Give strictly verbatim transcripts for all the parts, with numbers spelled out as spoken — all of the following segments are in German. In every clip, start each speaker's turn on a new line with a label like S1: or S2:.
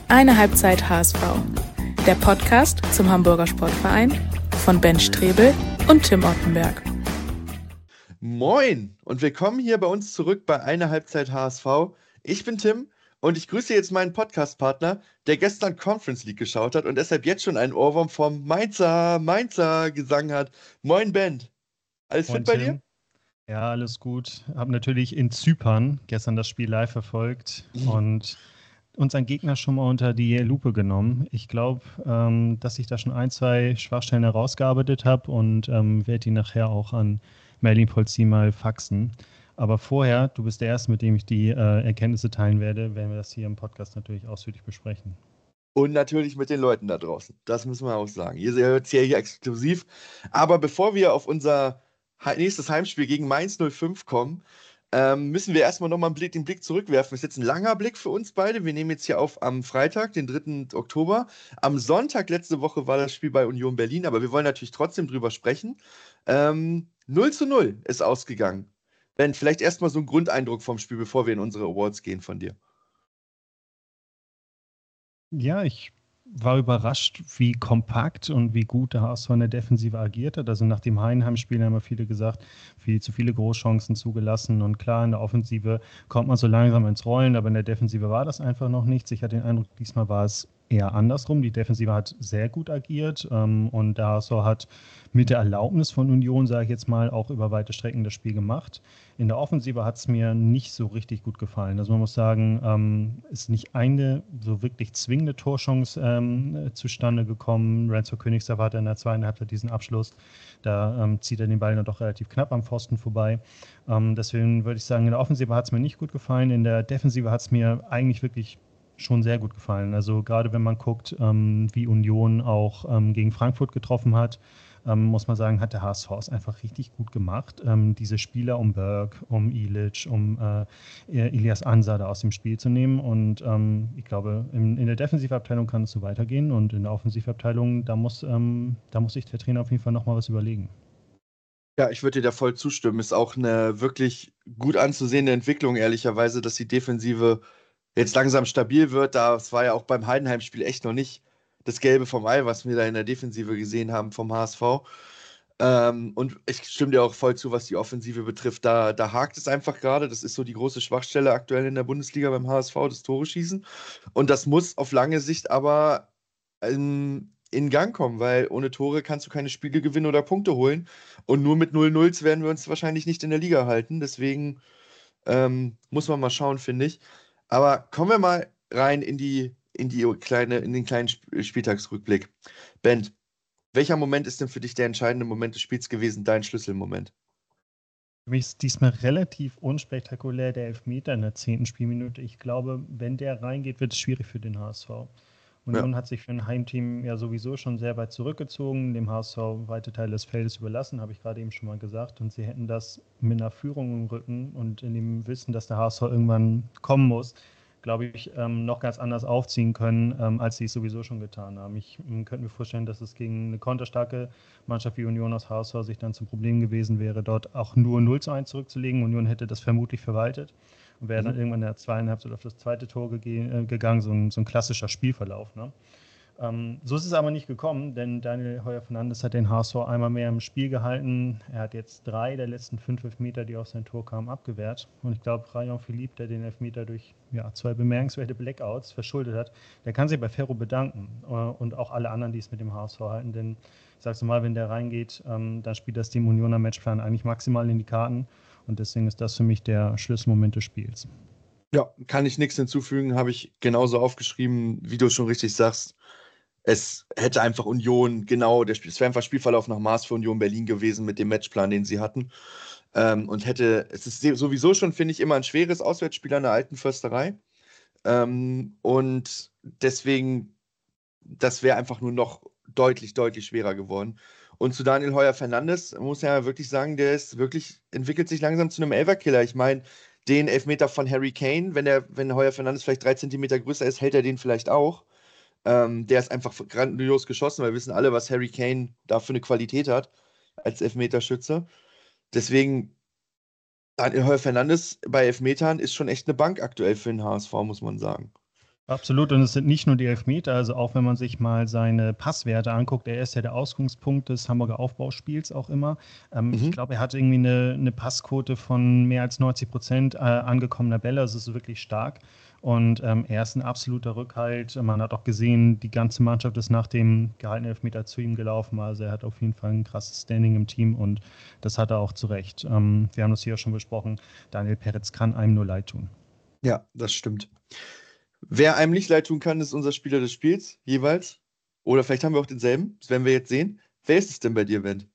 S1: Eine Halbzeit H S V, der Podcast zum Hamburger Sportverein von Ben Strebel und Tim Ottenberg.
S2: Moin und willkommen hier bei uns zurück bei Eine Halbzeit H S V. Ich bin Tim und ich grüße jetzt meinen Podcast-Partner, der gestern Conference League geschaut hat und deshalb jetzt schon einen Ohrwurm vom Mainzer, Mainzer Gesang hat. Moin Ben, alles
S3: Moin
S2: fit bei dir?
S3: Tim. Ja, alles gut. Habe natürlich in Zypern gestern das Spiel live verfolgt
S2: Mhm.
S3: und unseren Gegner schon mal unter die Lupe genommen. Ich glaube, ähm, dass ich da schon ein, zwei Schwachstellen herausgearbeitet habe und ähm, werde die nachher auch an Merlin Polzi mal faxen. Aber vorher, du bist der Erste, mit dem ich die äh, Erkenntnisse teilen werde, werden wir das hier im Podcast natürlich ausführlich besprechen.
S2: Und natürlich mit den Leuten da draußen. Das müssen wir auch sagen. Ihr hört es ja hier exklusiv. Aber bevor wir auf unser he- nächstes Heimspiel gegen Mainz null fünf kommen, ähm, müssen wir erstmal nochmal einen Blick, den Blick zurückwerfen. Das ist jetzt ein langer Blick für uns beide. Wir nehmen jetzt hier auf am Freitag, den dritten Oktober. Am Sonntag letzte Woche war das Spiel bei Union Berlin, aber wir wollen natürlich trotzdem drüber sprechen. Ähm, null zu null ist ausgegangen. Ben, vielleicht erstmal so ein Grundeindruck vom Spiel, bevor wir in unsere Awards gehen von dir.
S3: Ja, ich war überrascht, wie kompakt und wie gut der H S V in der Defensive agiert hat. Also nach dem Heidenheim-Spiel haben ja viele gesagt, viel zu viele Großchancen zugelassen. Und klar, in der Offensive kommt man so langsam ins Rollen, aber in der Defensive war das einfach noch nichts. Ich hatte den Eindruck, diesmal war es eher andersrum. Die Defensive hat sehr gut agiert ähm, und der H S V hat mit der Erlaubnis von Union, sage ich jetzt mal, auch über weite Strecken das Spiel gemacht. In der Offensive hat es mir nicht so richtig gut gefallen. Also man muss sagen, ähm, ist nicht eine so wirklich zwingende Torchance ähm, zustande gekommen. Renzo Königsdorf hatte in der zweiten Halbzeit diesen Abschluss. Da ähm, zieht er den Ball dann doch relativ knapp am Pfosten vorbei. Ähm, deswegen würde ich sagen, in der Offensive hat es mir nicht gut gefallen. In der Defensive hat es mir eigentlich wirklich schon sehr gut gefallen. Also gerade wenn man guckt, ähm, wie Union auch ähm, gegen Frankfurt getroffen hat, ähm, muss man sagen, hat der H S V es einfach richtig gut gemacht. Ähm, diese Spieler um Berg, um Ilic, um äh, Ilias Ansa da aus dem Spiel zu nehmen. Und ähm, ich glaube, in, in der Defensivabteilung kann es so weitergehen und in der Offensivabteilung, da muss, ähm, da muss sich der Trainer auf jeden Fall nochmal was überlegen.
S2: Ja, ich würde dir da voll zustimmen. Ist auch eine wirklich gut anzusehende Entwicklung, ehrlicherweise, dass die Defensive jetzt langsam stabil wird. Das war ja auch beim Heidenheim-Spiel echt noch nicht das Gelbe vom Ei, was wir da in der Defensive gesehen haben vom H S V. Ähm, und ich stimme dir auch voll zu, was die Offensive betrifft. Da, da hakt es einfach gerade. Das ist so die große Schwachstelle aktuell in der Bundesliga beim H S V, das Tore schießen. Und das muss auf lange Sicht aber in, in Gang kommen, weil ohne Tore kannst du keine Spiele gewinnen oder Punkte holen. Und nur mit null null werden wir uns wahrscheinlich nicht in der Liga halten. Deswegen ähm, muss man mal schauen, finde ich. Aber kommen wir mal rein in die, in die kleine, in den kleinen Sp Spieltagsrückblick. Ben, welcher Moment ist denn für dich der entscheidende Moment des Spiels gewesen, dein Schlüsselmoment?
S3: Für mich ist diesmal relativ unspektakulär der Elfmeter in der zehnten Spielminute. Ich glaube, wenn der reingeht, wird es schwierig für den H S V.
S2: Ja.
S3: Union hat sich für ein Heimteam ja sowieso schon sehr weit zurückgezogen, dem H S V weite Teile des Feldes überlassen, habe ich gerade eben schon mal gesagt. Und sie hätten das mit einer Führung im Rücken und in dem Wissen, dass der H S V irgendwann kommen muss, glaube ich, ähm, noch ganz anders aufziehen können, ähm, als sie es sowieso schon getan haben. Ich ähm, könnte mir vorstellen, dass es gegen eine konterstarke Mannschaft wie Union aus H S V sich dann zum Problem gewesen wäre, dort auch nur null zu eins zurückzulegen. Union hätte das vermutlich verwaltet und wäre
S2: Mhm.
S3: dann irgendwann in der zweiten Halbzeit auf das zweite Tor gege- äh, gegangen, so ein, so ein klassischer Spielverlauf. Ne? Ähm, so ist es aber nicht gekommen, denn Daniel Heuer-Fernandes hat den H S V einmal mehr im Spiel gehalten. Er hat jetzt drei der letzten fünf Elfmeter, die auf sein Tor kamen, abgewehrt. Und ich glaube, Rayon Philippe, der den Elfmeter durch ja, zwei bemerkenswerte Blackouts verschuldet hat, der kann sich bei Ferro bedanken. Äh, und auch alle anderen, die es mit dem H S V halten. Denn ich sag's mal, wenn der reingeht, ähm, dann spielt das dem Unioner Matchplan eigentlich maximal in die Karten. Und deswegen ist das für mich der Schlüsselmoment des Spiels.
S2: Ja, kann ich nichts hinzufügen, habe ich genauso aufgeschrieben, wie du schon richtig sagst. Es hätte einfach Union, genau, der Spiel, es wäre einfach Spielverlauf nach Maß für Union Berlin gewesen mit dem Matchplan, den sie hatten. Ähm, und hätte, es ist sowieso schon, finde ich, immer ein schweres Auswärtsspiel an der alten Försterei. Ähm, und deswegen, das wäre einfach nur noch deutlich, deutlich schwerer geworden. Und zu Daniel Heuer-Fernandes muss ja wirklich sagen, der ist wirklich, entwickelt sich langsam zu einem Elferkiller. Ich meine, den Elfmeter von Harry Kane, wenn der, wenn Heuer-Fernandes vielleicht drei Zentimeter größer ist, hält er den vielleicht auch. Ähm, der ist einfach grandios geschossen, weil wir wissen alle, was Harry Kane da für eine Qualität hat als Elfmeterschütze. Deswegen, Daniel Heuer-Fernandes bei Elfmetern ist schon echt eine Bank aktuell für den H S V, muss man sagen.
S3: Absolut, und es sind nicht nur die Elfmeter, also auch wenn man sich mal seine Passwerte anguckt, er ist ja der Ausgangspunkt des Hamburger Aufbauspiels auch immer. Ähm, ich
S2: Mhm.
S3: glaube, er hat irgendwie eine, eine Passquote von mehr als neunzig Prozent äh, angekommener Bälle, also es ist wirklich stark. Und ähm, er ist ein absoluter Rückhalt. Man hat auch gesehen, die ganze Mannschaft ist nach dem gehaltenen Elfmeter zu ihm gelaufen. Also er hat auf jeden Fall ein krasses Standing im Team und das hat er auch zu Recht. Ähm, wir haben das hier auch schon besprochen, Daniel Peretz kann einem nur leid tun.
S2: Ja, das stimmt. Wer einem nicht leid tun kann, ist unser Spieler des Spiels, jeweils. Oder vielleicht haben wir auch denselben, das werden wir jetzt sehen. Wer ist es denn bei dir, Wendt?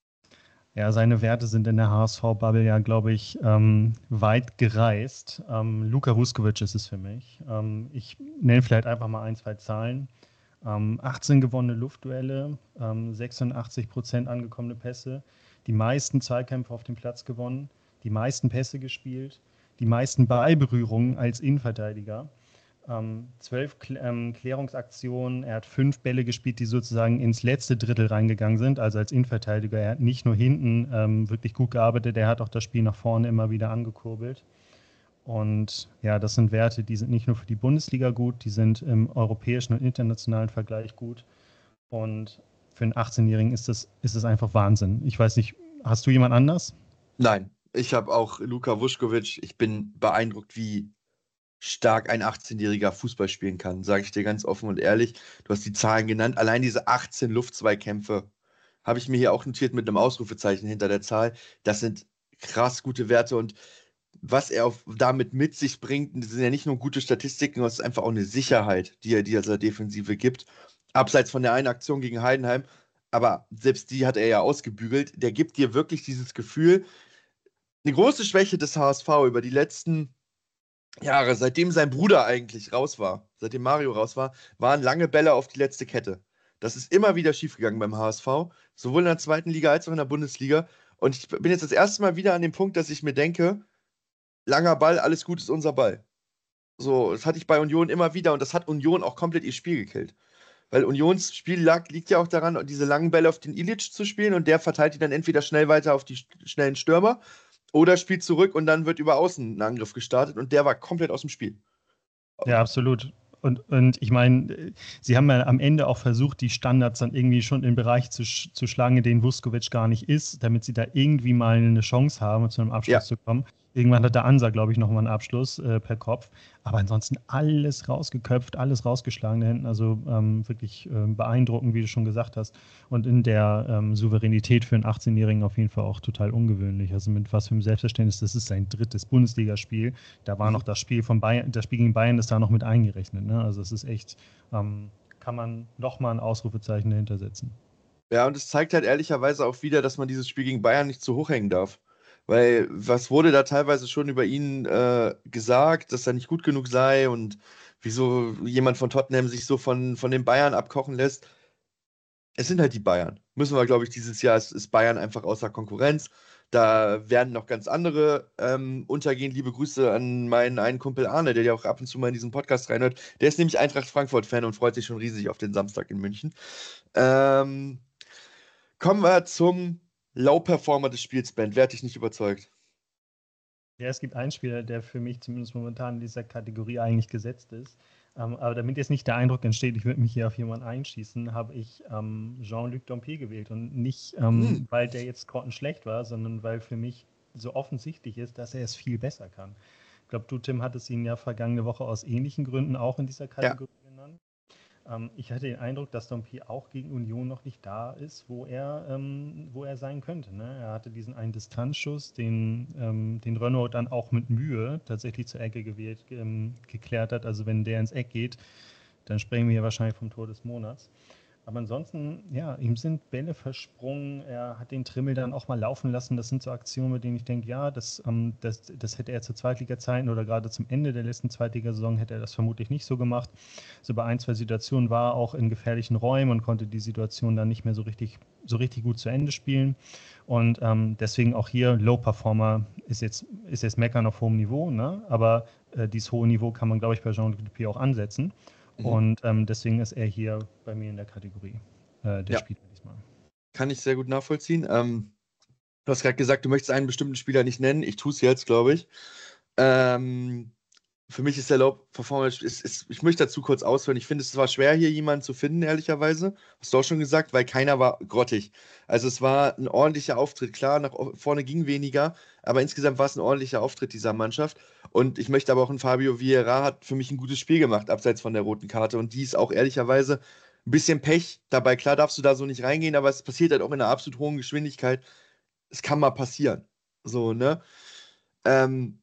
S3: Ja, seine Werte sind in der H S V-Bubble ja, glaube ich, ähm, weit gereist. Ähm, Luka Vuskovic ist es für mich. Ähm, ich nenne vielleicht einfach mal ein, zwei Zahlen. Ähm, achtzehn gewonnene Luftduelle, ähm, sechsundachtzig Prozent angekommene Pässe, die meisten Zweikämpfe auf dem Platz gewonnen, die meisten Pässe gespielt, die meisten Ballberührungen als Innenverteidiger. Ähm, zwölf Kl ähm, Klärungsaktionen. Er hat fünf Bälle gespielt, die sozusagen ins letzte Drittel reingegangen sind, also als Innenverteidiger. Er hat nicht nur hinten ähm, wirklich gut gearbeitet, er hat auch das Spiel nach vorne immer wieder angekurbelt. Und ja, das sind Werte, die sind nicht nur für die Bundesliga gut, die sind im europäischen und internationalen Vergleich gut. Und für einen achtzehn-Jährigen ist das, ist das einfach Wahnsinn. Ich weiß nicht, hast du jemand anders?
S2: Nein, ich habe auch Luka Vuskovic. Ich bin beeindruckt, wie stark ein achtzehnjähriger Fußball spielen kann, sage ich dir ganz offen und ehrlich. Du hast die Zahlen genannt. Allein diese achtzehn Luftzweikämpfe habe ich mir hier auch notiert mit einem Ausrufezeichen hinter der Zahl. Das sind krass gute Werte und was er auf, damit mit sich bringt, das sind ja nicht nur gute Statistiken, sondern es ist einfach auch eine Sicherheit, die er dieser Defensive gibt. Abseits von der einen Aktion gegen Heidenheim, aber selbst die hat er ja ausgebügelt. Der gibt dir wirklich dieses Gefühl. Eine große Schwäche des H S V über die letzten Jahre, seitdem sein Bruder eigentlich raus war, seitdem Mario raus war, waren lange Bälle auf die letzte Kette. Das ist immer wieder schiefgegangen beim H S V, sowohl in der zweiten Liga als auch in der Bundesliga. Und ich bin jetzt das erste Mal wieder an dem Punkt, dass ich mir denke, langer Ball, alles gut ist unser Ball. So, das hatte ich bei Union immer wieder und das hat Union auch komplett ihr Spiel gekillt. Weil Unions Spiel lag, liegt ja auch daran, diese langen Bälle auf den Ilic zu spielen und der verteilt die dann entweder schnell weiter auf die sch- schnellen Stürmer oder spielt zurück und dann wird über außen ein Angriff gestartet und der war komplett aus dem Spiel.
S3: Ja, absolut. Und, und ich meine, sie haben ja am Ende auch versucht, die Standards dann irgendwie schon in den Bereich zu, sch zu schlagen, in denen Vuskovic gar nicht ist, damit sie da irgendwie mal eine Chance haben, zu einem Abschluss
S2: Ja,
S3: zu kommen. Irgendwann hat der Ansa, glaube ich, nochmal einen Abschluss äh, per Kopf. Aber ansonsten alles rausgeköpft, alles rausgeschlagen da hinten. Also ähm, wirklich äh, beeindruckend, wie du schon gesagt hast. Und in der ähm, Souveränität für einen achtzehn-Jährigen auf jeden Fall auch total ungewöhnlich. Also mit was für einem Selbstverständnis, das ist sein drittes Bundesligaspiel. Da war
S2: mhm.
S3: noch das Spiel von Bayern, das Spiel gegen Bayern ist da noch mit eingerechnet. Ne? Also es ist echt, ähm, kann man nochmal ein Ausrufezeichen dahinter setzen.
S2: Ja, und es zeigt halt ehrlicherweise auch wieder, dass man dieses Spiel gegen Bayern nicht zu hoch hängen darf. Weil was wurde da teilweise schon über ihn äh, gesagt, dass er nicht gut genug sei und wieso jemand von Tottenham sich so von, von den Bayern abkochen lässt. Es sind halt die Bayern. Müssen wir, glaube ich, dieses Jahr ist, ist Bayern einfach außer Konkurrenz. Da werden noch ganz andere ähm, untergehen. Liebe Grüße an meinen einen Kumpel Arne, der ja auch ab und zu mal in diesen Podcast reinhört. Der ist nämlich Eintracht Frankfurt-Fan und freut sich schon riesig auf den Samstag in München. Ähm, kommen wir zum Low-Performer des Spiels, Ben. Wer hat dich nicht überzeugt?
S3: Ja, es gibt einen Spieler, der für mich zumindest momentan in dieser Kategorie eigentlich gesetzt ist. Ähm, aber damit jetzt nicht der Eindruck entsteht, ich würde mich hier auf jemanden einschießen, habe ich ähm, Jean-Luc Dompe gewählt. Und nicht,
S2: Hm.
S3: ähm, weil der jetzt grottenschlecht war, sondern weil für mich so offensichtlich ist, dass er es viel besser kann. Ich glaube, du, Tim, hattest ihn ja vergangene Woche aus ähnlichen Gründen auch in dieser
S2: Ja.
S3: Kategorie genannt. Ähm, ich hatte den Eindruck, dass Dompe auch gegen Union noch nicht da ist, wo er, ähm, wo er sein könnte. Ne? Er hatte diesen einen Distanzschuss, den, ähm, den Renault dann auch mit Mühe tatsächlich zur Ecke gewählt, ähm, geklärt hat. Also wenn der ins Eck geht, dann sprechen wir hier wahrscheinlich vom Tor des Monats. Aber ansonsten, ja, ihm sind Bälle versprungen. Er hat den Trimmel dann auch mal laufen lassen. Das sind so Aktionen, mit denen ich denke, ja, das, ähm, das, das hätte er zu Zweitliga-Zeiten oder gerade zum Ende der letzten Zweitligasaison hätte er das vermutlich nicht so gemacht. So bei ein, zwei Situationen war er auch in gefährlichen Räumen und konnte die Situation dann nicht mehr so richtig, so richtig gut zu Ende spielen. Und ähm, deswegen auch hier Low-Performer ist jetzt, ist jetzt Meckern auf hohem Niveau, ne? Aber äh, dieses hohe Niveau kann man, glaube ich, bei Jean-Luc Dupé auch ansetzen.
S2: Mhm.
S3: Und ähm, deswegen ist er hier bei mir in der Kategorie äh, der
S2: Ja,
S3: Spieler diesmal.
S2: kann ich sehr gut nachvollziehen. Ähm, du hast gerade gesagt, du möchtest einen bestimmten Spieler nicht nennen. Ich tue es jetzt, glaube ich. Ähm, für mich ist der Low-Performance, ist, ist, ich möchte dazu kurz ausführen, ich finde es war schwer, hier jemanden zu finden, ehrlicherweise. Hast du auch schon gesagt, weil keiner war grottig. Also es war ein ordentlicher Auftritt. Klar, nach vorne ging weniger, aber insgesamt war es ein ordentlicher Auftritt dieser Mannschaft. Und ich möchte aber auch, ein Fabio Vieira hat für mich ein gutes Spiel gemacht, abseits von der roten Karte. Und die ist auch ehrlicherweise ein bisschen Pech dabei. Klar darfst du da so nicht reingehen, aber es passiert halt auch in einer absolut hohen Geschwindigkeit. Es kann mal passieren. So, ne? Ähm,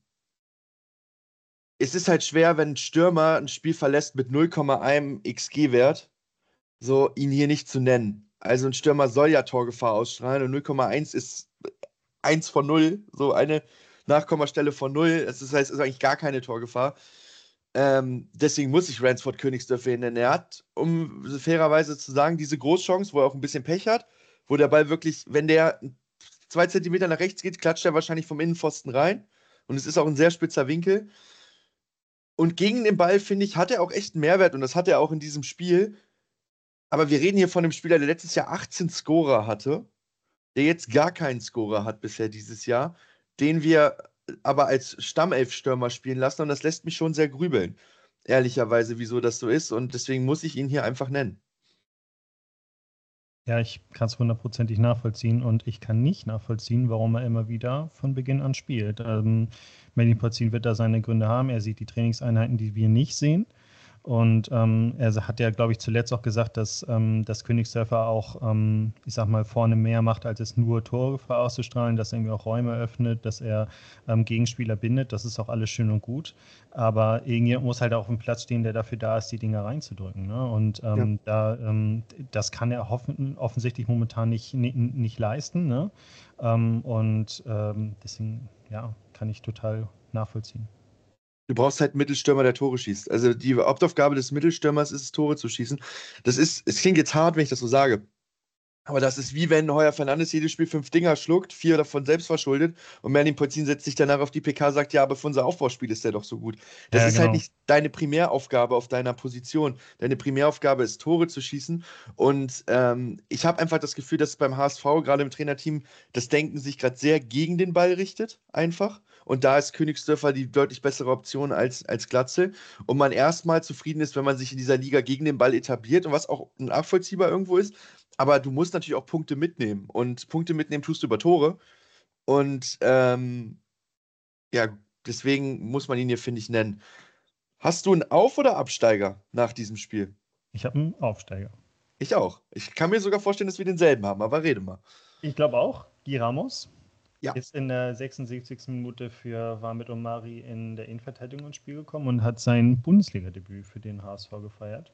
S2: es ist halt schwer, wenn ein Stürmer ein Spiel verlässt mit null Komma eins X G-Wert, so ihn hier nicht zu nennen. Also ein Stürmer soll ja Torgefahr ausstrahlen und null Komma eins ist eins von null, so eine Nachkommastelle von null. Das heißt, es ist eigentlich gar keine Torgefahr. Ähm, deswegen muss ich Ransford Königsdörfer hier nennen. Er hat, um fairerweise zu sagen, diese Großchance, wo er auch ein bisschen Pech hat, wo der Ball wirklich, wenn der zwei Zentimeter nach rechts geht, klatscht er wahrscheinlich vom Innenpfosten rein. Und es ist auch ein sehr spitzer Winkel. Und gegen den Ball, finde ich, hat er auch echt einen Mehrwert und das hat er auch in diesem Spiel. Aber wir reden hier von einem Spieler, der letztes Jahr achtzehn Scorer hatte, der jetzt gar keinen Scorer hat bisher dieses Jahr, den wir aber als Stammelf-Stürmer spielen lassen und das lässt mich schon sehr grübeln, ehrlicherweise, wieso das so ist und deswegen muss ich ihn hier einfach nennen.
S3: Ja, ich kann es hundertprozentig nachvollziehen und ich kann nicht nachvollziehen, warum er immer wieder von Beginn an spielt. Ähm, Melih Pozin wird da seine Gründe haben. Er sieht die Trainingseinheiten, die wir nicht sehen. Und ähm, er hat ja, glaube ich, zuletzt auch gesagt, dass ähm, das Königsdörfer auch, ähm, ich sag mal, vorne mehr macht, als es nur Torgefahr auszustrahlen, dass er irgendwie auch Räume öffnet, dass er ähm, Gegenspieler bindet. Das ist auch alles schön und gut. Aber irgendjemand muss halt auch auf dem Platz stehen, der dafür da ist, die Dinger reinzudrücken. Ne? Und ähm, ja. da, ähm, das kann er hoffen, offensichtlich momentan nicht, nicht, nicht leisten. Ne? Ähm, und ähm, deswegen, ja, kann ich total nachvollziehen.
S2: Du brauchst halt einen Mittelstürmer, der Tore schießt. Also die Hauptaufgabe des Mittelstürmers ist es, Tore zu schießen. Das ist, es klingt jetzt hart, wenn ich das so sage. Aber das ist wie wenn Heuer Fernandes jedes Spiel fünf Dinger schluckt, vier davon selbst verschuldet und Merlin Polzin setzt sich danach auf die P K und sagt, ja, aber für unser Aufbauspiel ist der doch so gut. Das
S3: Ja,
S2: ist
S3: genau.
S2: halt nicht deine Primäraufgabe auf deiner Position. Deine Primäraufgabe ist, Tore zu schießen. Und ähm, ich habe einfach das Gefühl, dass beim H S V, gerade im Trainerteam, das Denken sich gerade sehr gegen den Ball richtet, einfach. Und da ist Königsdörfer die deutlich bessere Option als, als Glatzel. Und man erstmal zufrieden ist, wenn man sich in dieser Liga gegen den Ball etabliert und was auch nachvollziehbar irgendwo ist. Aber du musst natürlich auch Punkte mitnehmen. Und Punkte mitnehmen tust du über Tore. Und ähm, ja, deswegen muss man ihn hier, finde ich, nennen. Hast du einen Auf- oder Absteiger nach diesem Spiel?
S3: Ich habe einen Aufsteiger.
S2: Ich auch. Ich kann mir sogar vorstellen, dass wir denselben haben, aber rede mal.
S3: Ich glaube auch. Guy Ramos
S2: Ja.
S3: ist in der sechsundsiebzigsten Minute für war mit Omari in der Innenverteidigung ins Spiel gekommen und hat sein Bundesliga-Debüt für den H S V gefeiert.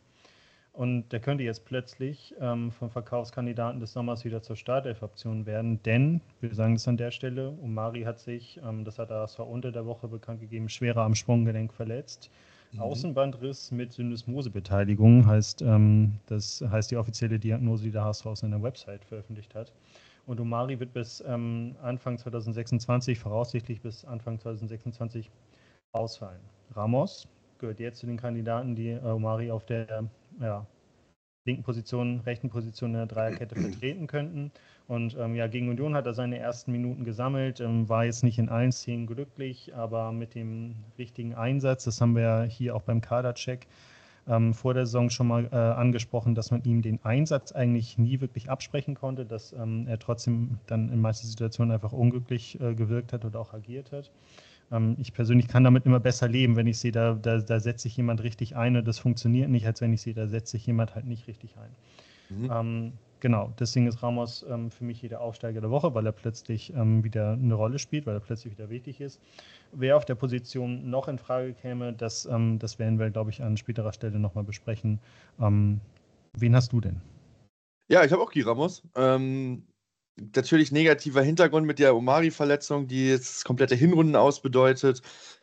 S3: Und der könnte jetzt plötzlich ähm, vom Verkaufskandidaten des Sommers wieder zur Startelf-Option werden, denn, wir sagen das an der Stelle, Omari hat sich, ähm, das hat der H S V unter der Woche bekannt gegeben, schwerer am Sprunggelenk verletzt. Mhm. Außenbandriss mit Syndesmosebeteiligung heißt, ähm, das heißt die offizielle Diagnose, die der H S V auf seiner Website veröffentlicht hat. Und Omari wird bis ähm, Anfang zweitausendsechsundzwanzig, voraussichtlich bis Anfang zweitausendsechsundzwanzig, ausfallen. Ramos gehört jetzt zu den Kandidaten, die äh, Omari auf der ja, linken Position, rechten Position in der Dreierkette vertreten könnten. Und ähm, ja, gegen Union hat er seine ersten Minuten gesammelt, ähm, war jetzt nicht in allen Szenen glücklich, aber mit dem richtigen Einsatz, das haben wir ja hier auch beim Kadercheck ähm, vor der Saison schon mal äh, angesprochen, dass man ihm den Einsatz eigentlich nie wirklich absprechen konnte, dass ähm, er trotzdem dann in manchen Situationen einfach unglücklich äh, gewirkt hat oder auch agiert hat. Ich persönlich kann damit immer besser leben, wenn ich sehe, da, da, da setzt sich jemand richtig ein und das funktioniert nicht, als wenn ich sehe, da setzt sich jemand halt nicht richtig ein. Mhm. Ähm, genau, deswegen ist Ramos ähm, für mich hier der Aufsteiger der Woche, weil er plötzlich ähm, wieder eine Rolle spielt, weil er plötzlich wieder wichtig ist. Wer auf der Position noch in Frage käme, das, ähm, das werden wir, glaube ich, an späterer Stelle nochmal besprechen. Ähm, wen hast du denn?
S2: Ja, ich habe auch Guy Ramos. Ähm, natürlich negativer Hintergrund mit der Omari-Verletzung, die jetzt komplette Hinrunden ausbedeutet.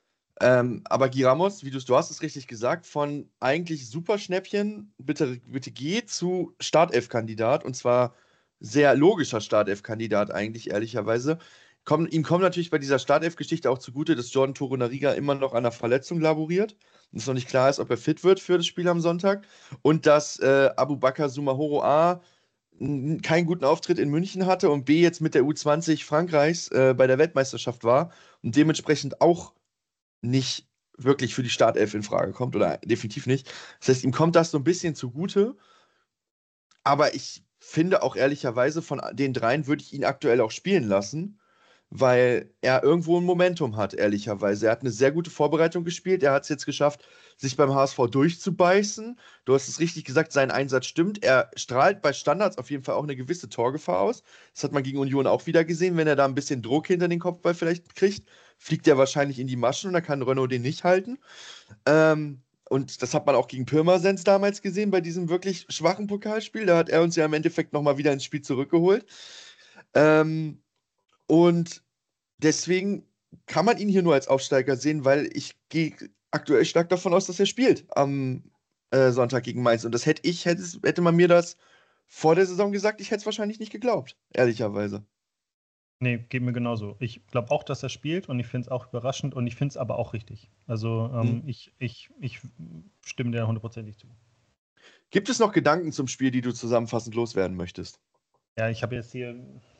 S2: Ähm, aber Guy Ramos, wie du, du hast es richtig gesagt, von eigentlich Superschnäppchen, bitte, bitte geh zu Startelf-Kandidat und zwar sehr logischer Startelf-Kandidat eigentlich, ehrlicherweise. Komm, ihm kommt natürlich bei dieser Startelf-Geschichte auch zugute, dass Jordan Torunariga immer noch an einer Verletzung laboriert und es noch nicht klar ist, ob er fit wird für das Spiel am Sonntag und dass äh, Aboubakar Soumahoro A keinen guten Auftritt in München hatte und B jetzt mit der U zwanzig Frankreichs äh, bei der Weltmeisterschaft war und dementsprechend auch nicht wirklich für die Startelf in Frage kommt oder definitiv nicht. Das heißt, ihm kommt das so ein bisschen zugute. Aber ich finde auch ehrlicherweise, von den dreien würde ich ihn aktuell auch spielen lassen, weil er irgendwo ein Momentum hat, ehrlicherweise. Er hat eine sehr gute Vorbereitung gespielt. Er hat es jetzt geschafft, sich beim H S V durchzubeißen. Du hast es richtig gesagt, sein Einsatz stimmt. Er strahlt bei Standards auf jeden Fall auch eine gewisse Torgefahr aus. Das hat man gegen Union auch wieder gesehen. Wenn er da ein bisschen Druck hinter den Kopfball vielleicht kriegt, fliegt er wahrscheinlich in die Maschen und dann kann Renault den nicht halten. Ähm, und das hat man auch gegen Pirmasens damals gesehen, bei diesem wirklich schwachen Pokalspiel. Da hat er uns ja im Endeffekt nochmal wieder ins Spiel zurückgeholt. Ähm, und deswegen kann man ihn hier nur als Aufsteiger sehen, weil ich gehe aktuell stark davon aus, dass er spielt am äh, Sonntag gegen Mainz. Und das hätte ich, hätte, es- hätte man mir das vor der Saison gesagt, ich hätte es wahrscheinlich nicht geglaubt, ehrlicherweise.
S3: Nee, geht mir genauso. Ich glaube auch, dass er spielt und ich finde es auch überraschend und ich finde es aber auch richtig. Also
S2: Hm.
S3: ähm, ich, ich, ich stimme dir hundertprozentig zu.
S2: Gibt es noch Gedanken zum Spiel, die du zusammenfassend loswerden möchtest?
S3: Ja, ich habe jetzt hier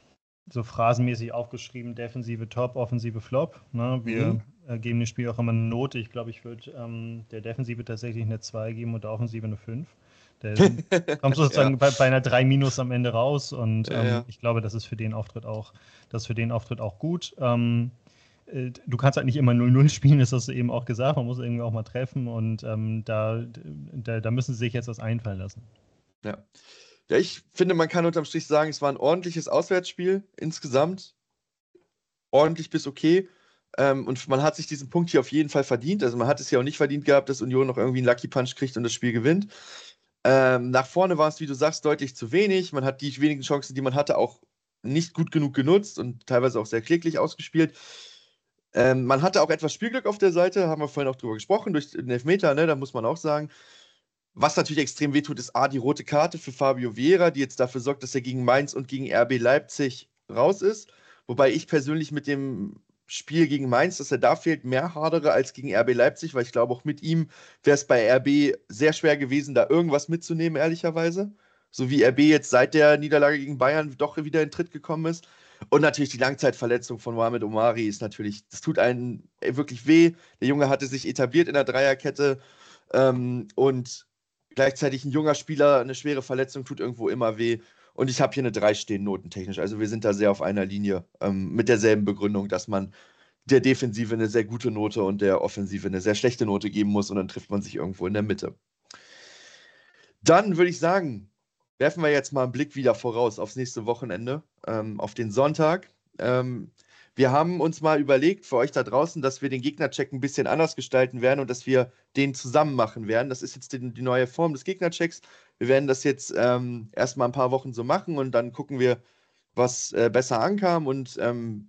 S3: so phrasenmäßig aufgeschrieben, Defensive Top, Offensive Flop. Ne? Wir
S2: Mhm.
S3: äh, geben dem Spiel auch immer eine Note. Ich glaube, ich würde ähm, der Defensive tatsächlich eine zwei geben und der Offensive eine fünf. Der kommt sozusagen
S2: Ja,
S3: bei, bei einer drei minus am Ende raus und
S2: ja,
S3: ähm,
S2: ja.
S3: ich glaube, das ist für den Auftritt auch, das ist für den Auftritt auch gut. Ähm, äh, du kannst halt nicht immer null null spielen, das hast du eben auch gesagt. Man muss irgendwie auch mal treffen und ähm, da, da, da müssen sie sich jetzt was einfallen lassen.
S2: Ja. Ja, ich finde, man kann unterm Strich sagen, es war ein ordentliches Auswärtsspiel insgesamt. Ordentlich bis okay. Ähm, und man hat sich diesen Punkt hier auf jeden Fall verdient. Also man hat es ja auch nicht verdient gehabt, dass Union noch irgendwie einen Lucky Punch kriegt und das Spiel gewinnt. Ähm, nach vorne war es, wie du sagst, deutlich zu wenig. Man hat die wenigen Chancen, die man hatte, auch nicht gut genug genutzt und teilweise auch sehr kläglich ausgespielt. Ähm, man hatte auch etwas Spielglück auf der Seite, haben wir vorhin auch drüber gesprochen, durch den Elfmeter, ne, da muss man auch sagen. Was natürlich extrem wehtut, ist A, die rote Karte für Fabio Vieira, die jetzt dafür sorgt, dass er gegen Mainz und gegen R B Leipzig raus ist. Wobei ich persönlich mit dem Spiel gegen Mainz, dass er da fehlt, mehr hadere als gegen R B Leipzig, weil ich glaube, auch mit ihm wäre es bei R B sehr schwer gewesen, da irgendwas mitzunehmen, ehrlicherweise. So wie R B jetzt seit der Niederlage gegen Bayern doch wieder in Tritt gekommen ist. Und natürlich die Langzeitverletzung von Mohamed Omari ist natürlich, das tut einen wirklich weh. Der Junge hatte sich etabliert in der Dreierkette ähm, und gleichzeitig ein junger Spieler, eine schwere Verletzung tut irgendwo immer weh. Und ich habe hier eine drei stehen, notentechnisch. Also wir sind da sehr auf einer Linie ähm, mit derselben Begründung, dass man der Defensive eine sehr gute Note und der Offensive eine sehr schlechte Note geben muss und dann trifft man sich irgendwo in der Mitte. Dann würde ich sagen, werfen wir jetzt mal einen Blick wieder voraus aufs nächste Wochenende, ähm, auf den Sonntag. Ähm, wir haben uns mal überlegt, für euch da draußen, dass wir den Gegnercheck ein bisschen anders gestalten werden und dass wir den zusammen machen werden. Das ist jetzt die, die neue Form des Gegnerchecks. Wir werden das jetzt ähm, erstmal ein paar Wochen so machen und dann gucken wir, was äh, besser ankam. Und ähm,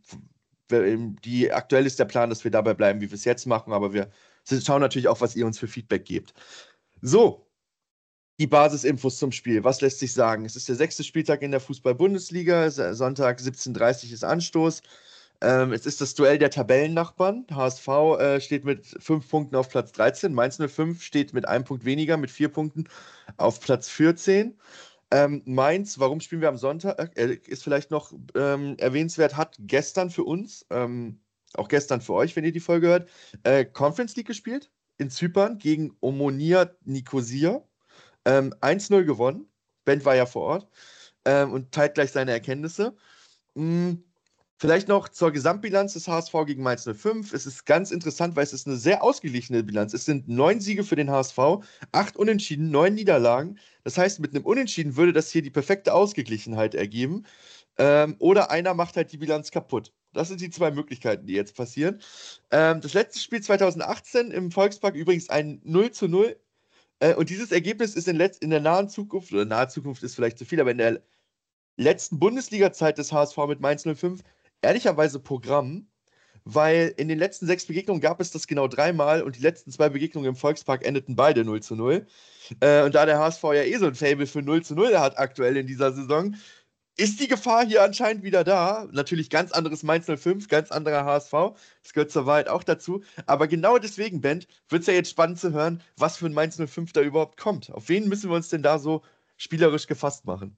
S2: die, aktuell ist der Plan, dass wir dabei bleiben, wie wir es jetzt machen, aber wir schauen natürlich auch, was ihr uns für Feedback gebt. So, die Basisinfos zum Spiel. Was lässt sich sagen? Es ist der sechste Spieltag in der Fußball-Bundesliga. Sonntag siebzehn Uhr dreißig ist Anstoß. Ähm, es ist das Duell der Tabellennachbarn. H S V äh, steht mit fünf Punkten auf Platz dreizehn. Mainz null fünf steht mit einem Punkt weniger, mit vier Punkten auf Platz vierzehn. Ähm, Mainz, warum spielen wir am Sonntag? Äh, ist vielleicht noch ähm, erwähnenswert, hat gestern für uns, ähm, auch gestern für euch, wenn ihr die Folge hört, äh, Conference League gespielt in Zypern gegen Omonia Nicosia. Ähm, eins null gewonnen. Ben war ja vor Ort ähm, und teilt gleich seine Erkenntnisse. Hm, vielleicht noch zur Gesamtbilanz des H S V gegen Mainz null fünf. Es ist ganz interessant, weil es ist eine sehr ausgeglichene Bilanz. Es sind neun Siege für den H S V, acht Unentschieden, neun Niederlagen. Das heißt, mit einem Unentschieden würde das hier die perfekte Ausgeglichenheit ergeben. Ähm, oder einer macht halt die Bilanz kaputt. Das sind die zwei Möglichkeiten, die jetzt passieren. Ähm, das letzte Spiel zweitausendachtzehn im Volkspark übrigens ein null zu null. Äh, und dieses Ergebnis ist in, letz in der nahen Zukunft, oder nahe Zukunft ist vielleicht zu viel, aber in der letzten Bundesliga-Zeit des H S V mit Mainz null fünf ehrlicherweise Programm, weil in den letzten sechs Begegnungen gab es das genau dreimal und die letzten zwei Begegnungen im Volkspark endeten beide null zu null. Äh, und da der H S V ja eh so ein Faible für null zu null hat aktuell in dieser Saison, ist die Gefahr hier anscheinend wieder da. Natürlich ganz anderes Mainz null fünf, ganz anderer H S V. Das gehört zur Wahrheit auch dazu. Aber genau deswegen, Ben, wird es ja jetzt spannend zu hören, was für ein Mainz null fünf da überhaupt kommt. Auf wen müssen wir uns denn da so spielerisch gefasst machen?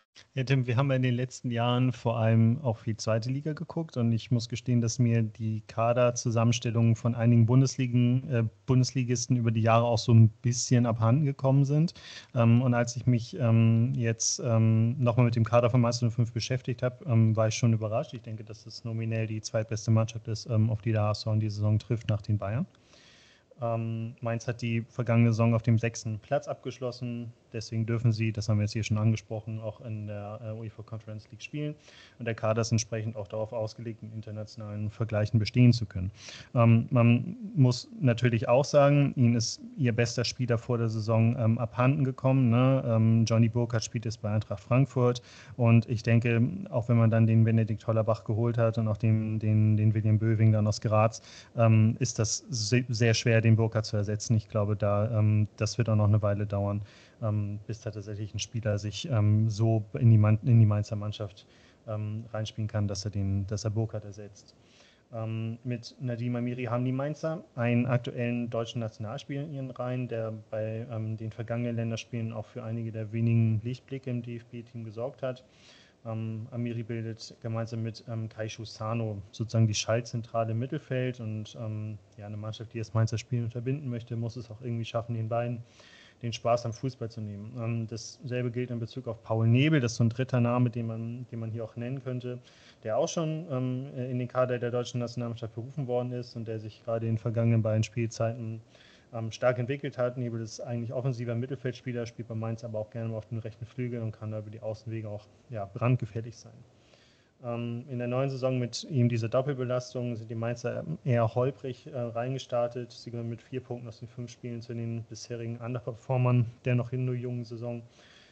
S3: Ja, Tim, wir haben in den letzten Jahren vor allem auch viel zweite Liga geguckt und ich muss gestehen, dass mir die Kaderzusammenstellungen von einigen Bundesligen, äh, Bundesligisten über die Jahre auch so ein bisschen abhanden gekommen sind. Ähm, und als ich mich ähm, jetzt ähm, nochmal mit dem Kader von Mainz null fünf beschäftigt habe, ähm, war ich schon überrascht. Ich denke, dass es nominell die zweitbeste Mannschaft ist, ähm, auf die der H S V in die Saison trifft, nach den Bayern. Ähm, Mainz hat die vergangene Saison auf dem sechsten Platz abgeschlossen. Deswegen dürfen sie, das haben wir jetzt hier schon angesprochen, auch in der äh, UEFA Conference League spielen. Und der Kader ist entsprechend auch darauf ausgelegt, in internationalen Vergleichen bestehen zu können. Ähm, man muss natürlich auch sagen, ihnen ist ihr bester Spieler vor der Saison ähm, abhanden gekommen. Ne? Ähm, Johnny Burkhardt spielt jetzt bei Eintracht Frankfurt. Und ich denke, auch wenn man dann den Benedikt Hollerbach geholt hat und auch den, den, den William Böwing dann aus Graz, ähm, ist das se- sehr schwer, den Burkhardt zu ersetzen. Ich glaube, da, ähm, das wird auch noch eine Weile dauern, ähm, bis da tatsächlich ein Spieler sich ähm, so in die, Man- in die Mainzer Mannschaft ähm, reinspielen kann, dass er, den, dass er Burkhardt ersetzt. Ähm, mit Nadim Amiri haben die Mainzer einen aktuellen deutschen Nationalspieler in ihren Reihen, der bei ähm, den vergangenen Länderspielen auch für einige der wenigen Lichtblicke im D F B-Team gesorgt hat. Ähm, Amiri bildet gemeinsam mit ähm, Kaishu Sano sozusagen die Schaltzentrale im Mittelfeld und ähm, ja, eine Mannschaft, die das Mainzer Spiel unterbinden möchte, muss es auch irgendwie schaffen, den beiden den Spaß am Fußball zu nehmen. Ähm, dasselbe gilt in Bezug auf Paul Nebel, das ist so ein dritter Name, den man, den man hier auch nennen könnte, der auch schon ähm, in den Kader der deutschen Nationalmannschaft berufen worden ist und der sich gerade in den vergangenen beiden Spielzeiten ähm, stark entwickelt hat. Nebel ist eigentlich offensiver Mittelfeldspieler, spielt bei Mainz aber auch gerne auf den rechten Flügel und kann da über die Außenwege auch ja, brandgefährlich sein. Ähm, in der neuen Saison mit ihm diese Doppelbelastung sind die Mainzer eher holprig äh, reingestartet. Sie gehören mit vier Punkten aus den fünf Spielen zu den bisherigen Underperformern der noch in nur jungen Saison.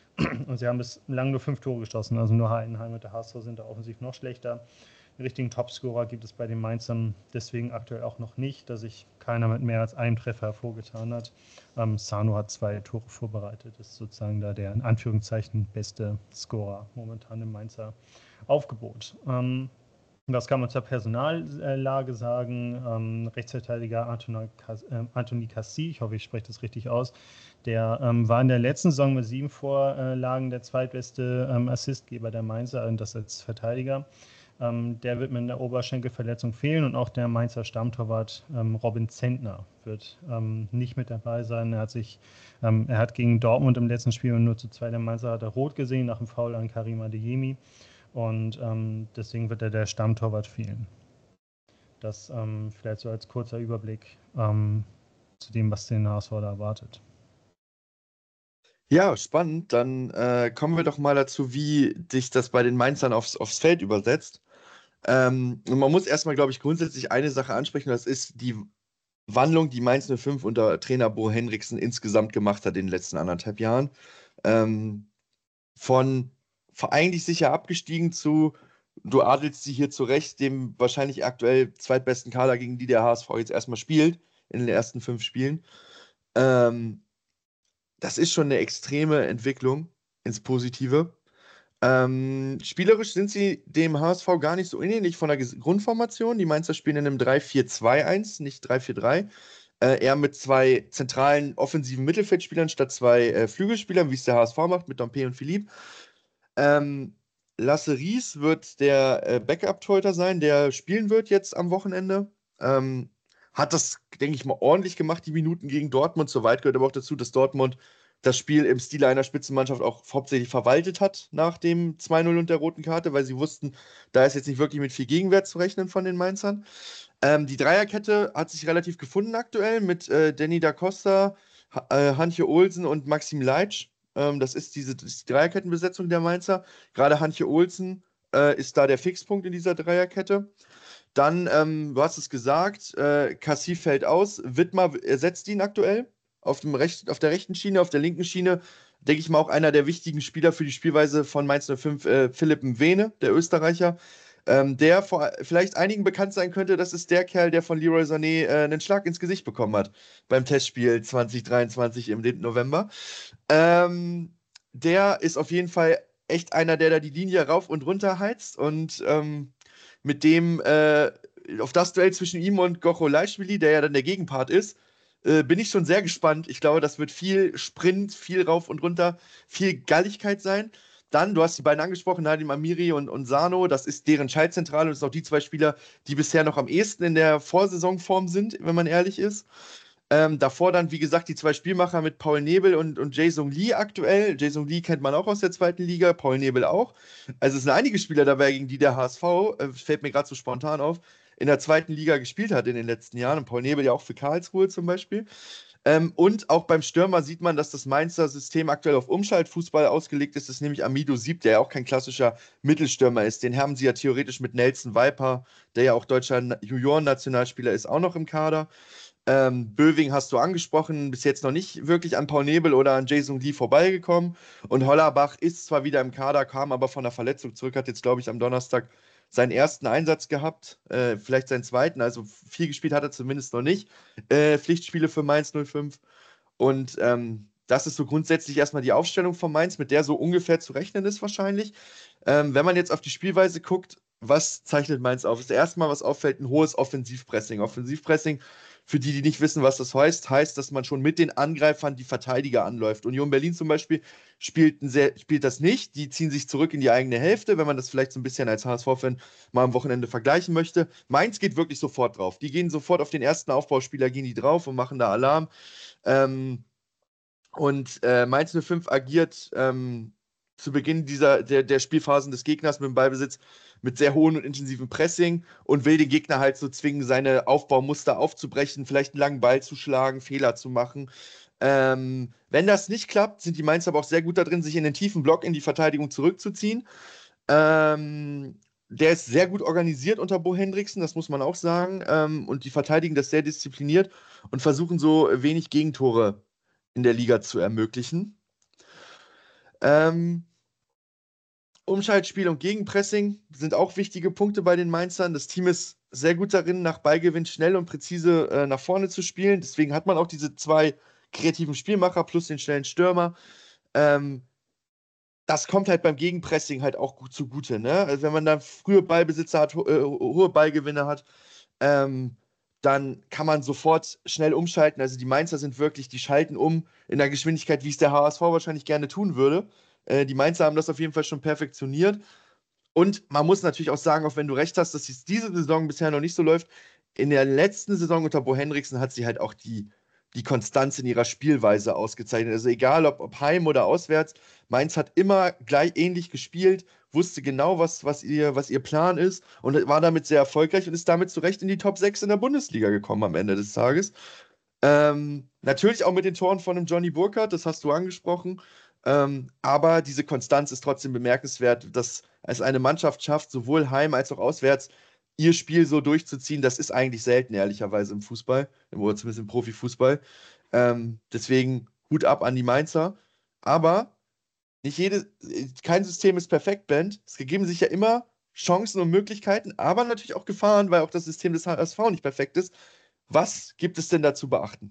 S3: Und sie haben bislang nur fünf Tore geschossen. Also nur Heidenheim und der H S V sind da offensiv noch schlechter. Den richtigen Topscorer gibt es bei den Mainzern deswegen aktuell auch noch nicht, da sich keiner mit mehr als einem Treffer hervorgetan hat. Ähm, Sano hat zwei Tore vorbereitet, ist sozusagen da der in Anführungszeichen beste Scorer momentan im Mainzer Aufgebot. Ähm, was kann man zur Personallage sagen? Ähm, Rechtsverteidiger Anthony, äh, Anthony Cassi, ich hoffe, ich spreche das richtig aus, der ähm, war in der letzten Saison mit sieben Vorlagen der zweitbeste ähm, Assistgeber der Mainzer, und das als Verteidiger. Ähm, der wird mit einer Oberschenkelverletzung fehlen und auch der Mainzer Stammtorwart ähm, Robin Zentner wird ähm, nicht mit dabei sein. Er hat sich, ähm, er hat gegen Dortmund im letzten Spiel nur zu zwei der Mainzer hat er rot gesehen nach dem Foul an Karim Adeyemi. Und ähm, deswegen wird er der Stammtorwart fehlen. Das ähm, vielleicht so als kurzer Überblick ähm, zu dem, was den H S V da erwartet.
S2: Ja, spannend. Dann äh, kommen wir doch mal dazu, wie sich das bei den Mainzern aufs, aufs Feld übersetzt. Ähm, und man muss erstmal, glaube ich, grundsätzlich eine Sache ansprechen, das ist die Wandlung, die Mainz null fünf unter Trainer Bo Henriksen insgesamt gemacht hat in den letzten anderthalb Jahren. Ähm, von eigentlich sicher abgestiegen zu, du adelst sie hier zurecht, dem wahrscheinlich aktuell zweitbesten Kader, gegen die der H S V jetzt erstmal spielt, in den ersten fünf Spielen. Ähm, das ist schon eine extreme Entwicklung ins Positive. Ähm, spielerisch sind sie dem H S V gar nicht so ähnlich von der Ges- Grundformation. Die Mainzer spielen in einem drei vier zwei eins, nicht drei vier drei. Äh, eher mit zwei zentralen offensiven Mittelfeldspielern statt zwei äh, Flügelspielern, wie es der H S V macht, mit Dompe und Philippe. Ähm, Lasse Ries wird der äh, Backup-Torhüter sein, der spielen wird jetzt am Wochenende. Ähm, hat das, denke ich mal, ordentlich gemacht, die Minuten gegen Dortmund. Soweit gehört aber auch dazu, dass Dortmund das Spiel im Stile einer Spitzenmannschaft auch hauptsächlich verwaltet hat nach dem zwei null und der roten Karte, weil sie wussten, da ist jetzt nicht wirklich mit viel Gegenwert zu rechnen von den Mainzern. Ähm, die Dreierkette hat sich relativ gefunden aktuell mit äh, Danny da Costa, ha äh, Hantje Olsen und Maxim Leitsch. Ähm, das ist diese das ist die Dreierkettenbesetzung der Mainzer. Gerade Hantje Olsen äh, ist da der Fixpunkt in dieser Dreierkette. Dann, ähm, du hast es gesagt, äh, Cassie fällt aus. Wittmer ersetzt ihn aktuell auf, dem Recht, auf der rechten Schiene, auf der linken Schiene. Denke ich mal auch einer der wichtigen Spieler für die Spielweise von Mainz null fünf, äh, Philipp Mwene, der Österreicher. Ähm, der vor, vielleicht einigen bekannt sein könnte, das ist der Kerl, der von Leroy Sané äh, einen Schlag ins Gesicht bekommen hat beim Testspiel zwanzig dreiundzwanzig im November. Ähm, Der ist auf jeden Fall echt einer, der da die Linie rauf und runter heizt und ähm, mit dem, äh, auf das Duell zwischen ihm und Gocholaischwili, der ja dann der Gegenpart ist, äh, bin ich schon sehr gespannt. Ich glaube, das wird viel Sprint, viel rauf und runter, viel Galligkeit sein. Dann, du hast die beiden angesprochen, Nadim Amiri und, und Sano, das ist deren Schaltzentrale und das sind auch die zwei Spieler, die bisher noch am ehesten in der Vorsaisonform sind, wenn man ehrlich ist. Ähm, davor dann, wie gesagt, die zwei Spielmacher mit Paul Nebel und, und Jason Lee aktuell. Jason Lee kennt man auch aus der zweiten Liga, Paul Nebel auch. Also es sind einige Spieler dabei, gegen die der H S V, äh, fällt mir gerade so spontan auf, in der zweiten Liga gespielt hat in den letzten Jahren. Und Paul Nebel ja auch für Karlsruhe zum Beispiel. Ähm, und auch beim Stürmer sieht man, dass das Mainzer System aktuell auf Umschaltfußball ausgelegt ist. Das ist nämlich Amido Sieb, der ja auch kein klassischer Mittelstürmer ist. Den haben sie ja theoretisch mit Nelson Viper, der ja auch deutscher Junioren-Nationalspieler ist, auch noch im Kader. Ähm, Böwing hast du angesprochen, bis jetzt noch nicht wirklich an Paul Nebel oder an Jason Lee vorbeigekommen. Und Hollerbach ist zwar wieder im Kader, kam aber von der Verletzung zurück, hat jetzt, glaube ich, am Donnerstag seinen ersten Einsatz gehabt, äh, vielleicht seinen zweiten, also viel gespielt hat er zumindest noch nicht. Äh, Pflichtspiele für Mainz null fünf. Und ähm, das ist so grundsätzlich erstmal die Aufstellung von Mainz, mit der so ungefähr zu rechnen ist wahrscheinlich. Ähm, wenn man jetzt auf die Spielweise guckt, was zeichnet Mainz auf? Das erste Mal, was auffällt, ein hohes Offensivpressing. Offensivpressing, für die, die nicht wissen, was das heißt, heißt, dass man schon mit den Angreifern die Verteidiger anläuft. Union Berlin zum Beispiel spielt, sehr, spielt das nicht. Die ziehen sich zurück in die eigene Hälfte, wenn man das vielleicht so ein bisschen als H S V-Fan mal am Wochenende vergleichen möchte. Mainz geht wirklich sofort drauf. Die gehen sofort auf den ersten Aufbauspieler, gehen die drauf und machen da Alarm. Ähm, und äh, Mainz null fünf agiert ähm, zu Beginn dieser, der, der Spielphasen des Gegners mit dem Ballbesitz mit sehr hohem und intensivem Pressing und will den Gegner halt so zwingen, seine Aufbaumuster aufzubrechen, vielleicht einen langen Ball zu schlagen, Fehler zu machen. Ähm, wenn das nicht klappt, sind die Mainzer aber auch sehr gut da drin, sich in den tiefen Block in die Verteidigung zurückzuziehen. Ähm, der ist sehr gut organisiert unter Bo Hendricksen, das muss man auch sagen. Ähm, und die verteidigen das sehr diszipliniert und versuchen so wenig Gegentore in der Liga zu ermöglichen. Ähm, Umschaltspiel und Gegenpressing sind auch wichtige Punkte bei den Mainzern. Das Team ist sehr gut darin, nach Ballgewinn schnell und präzise äh, nach vorne zu spielen. Deswegen hat man auch diese zwei kreativen Spielmacher plus den schnellen Stürmer. Ähm, das kommt halt beim Gegenpressing halt auch gut zugute. Ne? Also wenn man dann frühe Ballbesitzer hat, ho äh, hohe Ballgewinne hat, ähm, dann kann man sofort schnell umschalten. Also die Mainzer sind wirklich, die schalten um in der Geschwindigkeit, wie es der H S V wahrscheinlich gerne tun würde. Äh, die Mainzer haben das auf jeden Fall schon perfektioniert. Und man muss natürlich auch sagen, auch wenn du recht hast, dass es diese Saison bisher noch nicht so läuft, in der letzten Saison unter Bo Hendricksen hat sie halt auch die, die Konstanz in ihrer Spielweise ausgezeichnet. Also egal, ob, ob heim oder auswärts, Mainz hat immer gleich ähnlich gespielt, wusste genau, was, was, ihr, was ihr Plan ist und war damit sehr erfolgreich und ist damit zu Recht in die Top sechs in der Bundesliga gekommen am Ende des Tages. Ähm, natürlich auch mit den Toren von dem Johnny Burkhardt, das hast du angesprochen. Ähm, aber diese Konstanz ist trotzdem bemerkenswert, dass es eine Mannschaft schafft, sowohl heim als auch auswärts, ihr Spiel so durchzuziehen. Das ist eigentlich selten, ehrlicherweise, im Fußball, oder zumindest im Profifußball. Ähm, deswegen Hut ab an die Mainzer. Aber nicht jede, kein System ist perfekt, Ben. Es geben sich ja immer Chancen und Möglichkeiten, aber natürlich auch Gefahren, weil auch das System des H S V nicht perfekt ist. Was gibt es denn da zu beachten?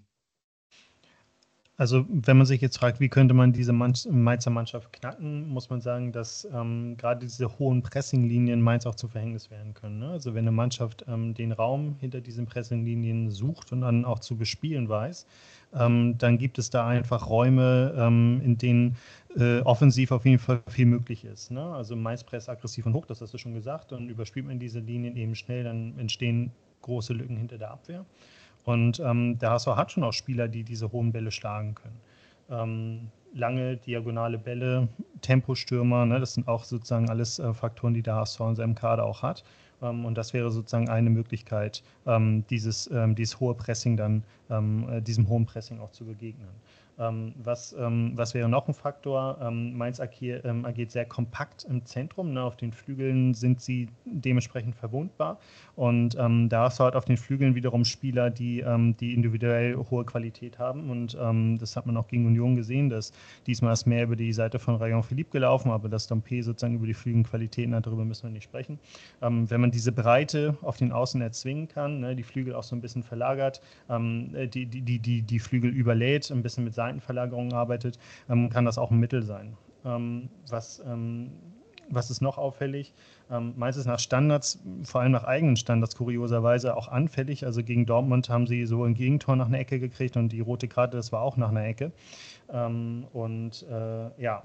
S3: Also wenn man sich jetzt fragt, wie könnte man diese Mann- Mainzer Mannschaft knacken, muss man sagen, dass ähm, gerade diese hohen Pressinglinien Mainz auch zu Verhängnis werden können. Ne? Also wenn eine Mannschaft ähm, den Raum hinter diesen Pressinglinien sucht und dann auch zu bespielen weiß, ähm, dann gibt es da einfach Räume, ähm, in denen äh, offensiv auf jeden Fall viel möglich ist. Ne? Also Mainz presst aggressiv und hoch, das hast du schon gesagt, und überspielt man diese Linien eben schnell, dann entstehen große Lücken hinter der Abwehr. Und ähm, der H S V hat schon auch Spieler, die diese hohen Bälle schlagen können. Ähm, lange, diagonale Bälle, Tempostürmer, ne, das sind auch sozusagen alles äh, Faktoren, die der H S V in seinem Kader auch hat. Ähm, und das wäre sozusagen eine Möglichkeit, ähm, dieses, ähm, dieses hohe Pressing dann, ähm, äh, diesem hohen Pressing auch zu begegnen. Ähm, was, ähm, was wäre noch ein Faktor? Ähm, Mainz agier, ähm, agiert sehr kompakt im Zentrum. Ne? Auf den Flügeln sind sie dementsprechend verwundbar. Und ähm, da hast du halt auf den Flügeln wiederum Spieler, die, ähm, die individuell hohe Qualität haben. Und ähm, das hat man auch gegen Union gesehen, dass diesmal ist mehr über die Seite von Rayon Philippe gelaufen, aber dass Dompe sozusagen über die Flügelqualitäten hat, darüber müssen wir nicht sprechen. Ähm, wenn man diese Breite auf den Außen erzwingen kann, ne, die Flügel auch so ein bisschen verlagert, ähm, die, die, die, die, die Flügel überlädt, ein bisschen mit Seitenverlagerungen arbeitet, ähm, kann das auch ein Mittel sein. Ähm, was, ähm, was ist noch auffällig? Ähm, Mainz ist nach Standards, vor allem nach eigenen Standards, kurioserweise auch anfällig. Also gegen Dortmund haben sie so ein Gegentor nach einer Ecke gekriegt und die rote Karte, das war auch nach einer Ecke. Ähm, und äh, ja,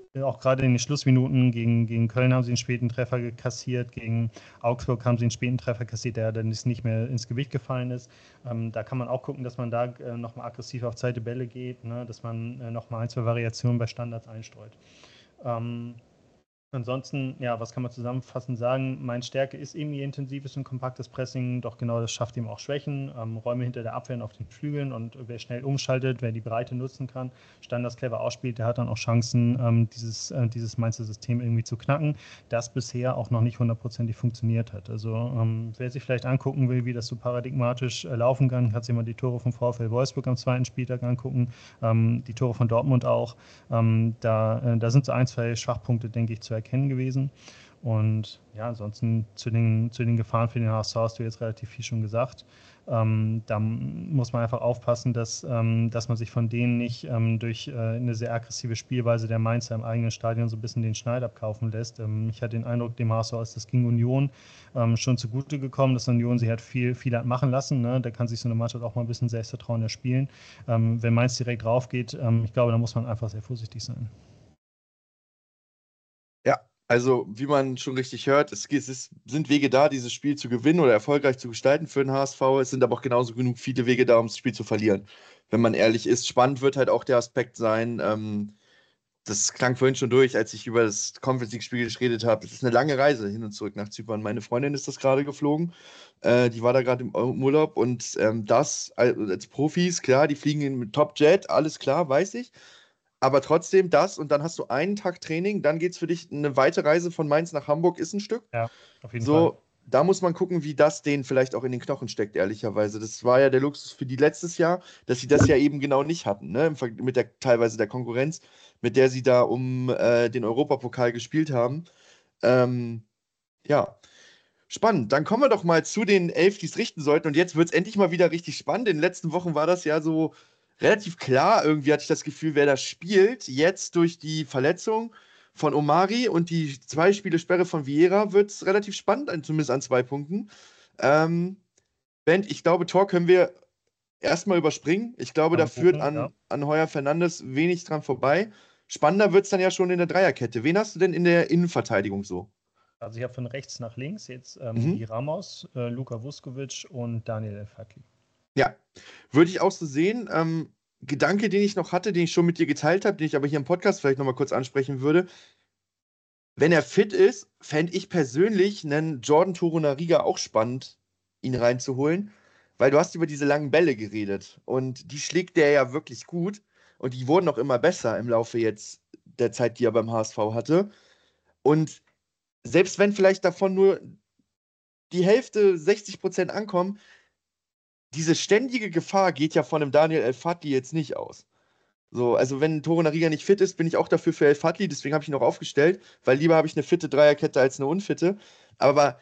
S3: auch gerade in den Schlussminuten gegen, gegen Köln haben sie einen späten Treffer kassiert, gegen Augsburg haben sie einen späten Treffer kassiert, der dann nicht mehr ins Gewicht gefallen ist. Ähm, da kann man auch gucken, dass man da äh, nochmal aggressiv auf zweite Bälle geht, ne? Dass man äh, nochmal ein, zwei Variationen bei Standards einstreut. Ähm, Ansonsten, ja, was kann man zusammenfassend sagen? Meine Stärke ist eben ihr intensives und kompaktes Pressing, doch genau das schafft ihm auch Schwächen. Ähm, Räume hinter der Abwehr und auf den Flügeln und wer schnell umschaltet, wer die Breite nutzen kann, Standards clever ausspielt, der hat dann auch Chancen, ähm, dieses, äh, dieses Mainzer System irgendwie zu knacken, das bisher auch noch nicht hundertprozentig funktioniert hat. Also ähm, wer sich vielleicht angucken will, wie das so paradigmatisch äh, laufen kann, kann sich mal die Tore vom VfL Wolfsburg am zweiten Spieltag angucken, ähm, die Tore von Dortmund auch. Ähm, da, äh, da sind so ein, zwei Schwachpunkte, denke ich, zu erkennen gewesen. Und ja, ansonsten zu den, zu den Gefahren für den H S V hast du jetzt relativ viel schon gesagt. Ähm, da muss man einfach aufpassen, dass, ähm, dass man sich von denen nicht ähm, durch äh, eine sehr aggressive Spielweise der Mainzer im eigenen Stadion so ein bisschen den Schneid abkaufen lässt. Ähm, ich hatte den Eindruck, dem H S V ist das gegen Union ähm, schon zugute gekommen, dass Union sich halt viel, viel hat machen lassen. Ne? Da kann sich so eine Mannschaft auch mal ein bisschen Selbstvertrauen erspielen. Ähm, wenn Mainz direkt drauf geht, ähm, ich glaube, da muss man einfach sehr vorsichtig sein.
S2: Ja, also wie man schon richtig hört, es, es ist, sind Wege da, dieses Spiel zu gewinnen oder erfolgreich zu gestalten für den H S V. Es sind aber auch genauso genug viele Wege da, um das Spiel zu verlieren. Wenn man ehrlich ist, spannend wird halt auch der Aspekt sein, ähm, das klang vorhin schon durch, als ich über das Conference League-Spiel geredet habe. Es ist eine lange Reise hin und zurück nach Zypern. Meine Freundin ist das gerade geflogen. Äh, die war da gerade im Urlaub und ähm, das als Profis, klar, die fliegen mit Top-Jet, alles klar, weiß ich. Aber trotzdem das und dann hast du einen Tag Training, dann geht es für dich eine weite Reise von Mainz nach Hamburg, ist ein Stück.
S3: Ja, auf jeden Fall.
S2: So, da muss man gucken, wie das denen vielleicht auch in den Knochen steckt, ehrlicherweise. Das war ja der Luxus für die letztes Jahr, dass sie das ja eben genau nicht hatten, ne? Im Ver- Mit der teilweise der Konkurrenz, mit der sie da um äh, den Europapokal gespielt haben. Ähm, ja, spannend. Dann kommen wir doch mal zu den elf, die es richten sollten. Und jetzt wird es endlich mal wieder richtig spannend. In den letzten Wochen war das ja so relativ klar. Irgendwie hatte ich das Gefühl, wer das spielt. Jetzt durch die Verletzung von Omari und die zwei Spiele Sperre von Vieira wird es relativ spannend, zumindest an zwei Punkten. Ähm, Ben, ich glaube, Tor können wir erstmal überspringen. Ich glaube,
S3: Kann
S2: da
S3: man
S2: führt
S3: gucken, ja.
S2: an, an Heuer Fernandes wenig dran vorbei. Spannender wird es dann ja schon in der Dreierkette. Wen hast du denn in der Innenverteidigung so?
S3: Also ich habe von rechts nach links jetzt ähm,
S2: Mhm.
S3: die Ramos, äh, Luka Vuskovic und Daniel El-Faki.
S2: Ja, würde ich auch so sehen. Ähm, Gedanke, den ich noch hatte, den ich schon mit dir geteilt habe, den ich aber hier im Podcast vielleicht nochmal kurz ansprechen würde. Wenn er fit ist, fände ich persönlich einen Jordan Torunariga auch spannend, ihn reinzuholen, weil du hast über diese langen Bälle geredet und die schlägt der ja wirklich gut und die wurden auch immer besser im Laufe jetzt der Zeit, die er beim H S V hatte. Und selbst wenn vielleicht davon nur die Hälfte, sechzig Prozent ankommen, diese ständige Gefahr geht ja von dem Daniel El-Fadli jetzt nicht aus. So, also wenn Torunariga nicht fit ist, bin ich auch dafür für El-Fadli, deswegen habe ich ihn auch aufgestellt, weil lieber habe ich eine fitte Dreierkette als eine unfitte. Aber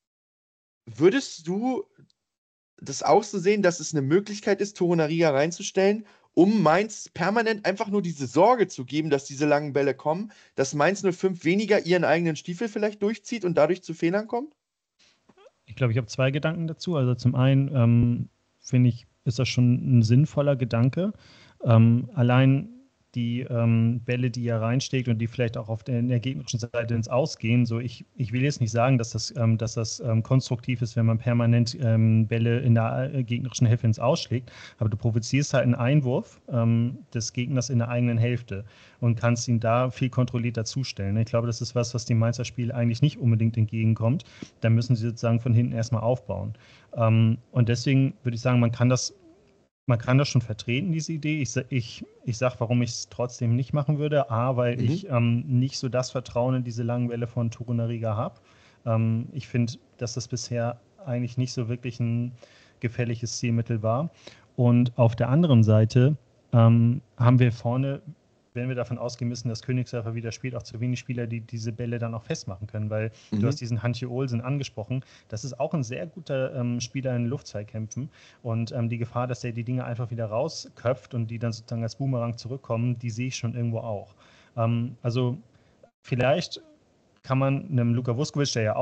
S2: würdest du das auch so sehen, dass es eine Möglichkeit ist, Torunariga reinzustellen, um Mainz permanent einfach nur diese Sorge zu geben, dass diese langen Bälle kommen, dass Mainz null fünf weniger ihren eigenen Stiefel vielleicht durchzieht und dadurch zu Fehlern kommt?
S3: Ich glaube, ich habe zwei Gedanken dazu. Also zum einen ähm, finde ich, ist das schon ein sinnvoller Gedanke. Ähm, allein die ähm, Bälle, die er reinsteckt und die vielleicht auch auf der, in der gegnerischen Seite ins Ausgehen. So, ich, ich will jetzt nicht sagen, dass das, ähm, dass das ähm, konstruktiv ist, wenn man permanent ähm, Bälle in der äh, gegnerischen Hälfte ins Ausschlägt, aber du provozierst halt einen Einwurf ähm, des Gegners in der eigenen Hälfte und kannst ihn da viel kontrollierter zustellen. Ich glaube, das ist was, was dem Mainzer Spiel eigentlich nicht unbedingt entgegenkommt. Da müssen sie sozusagen von hinten erstmal aufbauen. Ähm, und deswegen würde ich sagen, man kann das Man kann das schon vertreten, diese Idee. Ich, ich, ich sage, warum ich es trotzdem nicht machen würde. A, weil
S2: Mhm.
S3: ich ähm, nicht so das Vertrauen in diese langen Welle von Torunariga habe. Ähm, ich finde, dass das bisher eigentlich nicht so wirklich ein gefährliches Zielmittel war. Und auf der anderen Seite ähm, haben wir vorne, wenn wir davon ausgehen müssen, dass Königsdörfer wieder spielt, auch zu wenig Spieler, die diese Bälle dann auch festmachen können. Weil
S2: Mhm.
S3: du hast diesen Hantje Olsen angesprochen. Das ist auch ein sehr guter ähm, Spieler in Luftzweikämpfen. Und ähm, die Gefahr, dass er die Dinge einfach wieder rausköpft und die dann sozusagen als Boomerang zurückkommen, die sehe ich schon irgendwo auch. Ähm, also vielleicht kann man einem Luka Vuskovic, der ja auch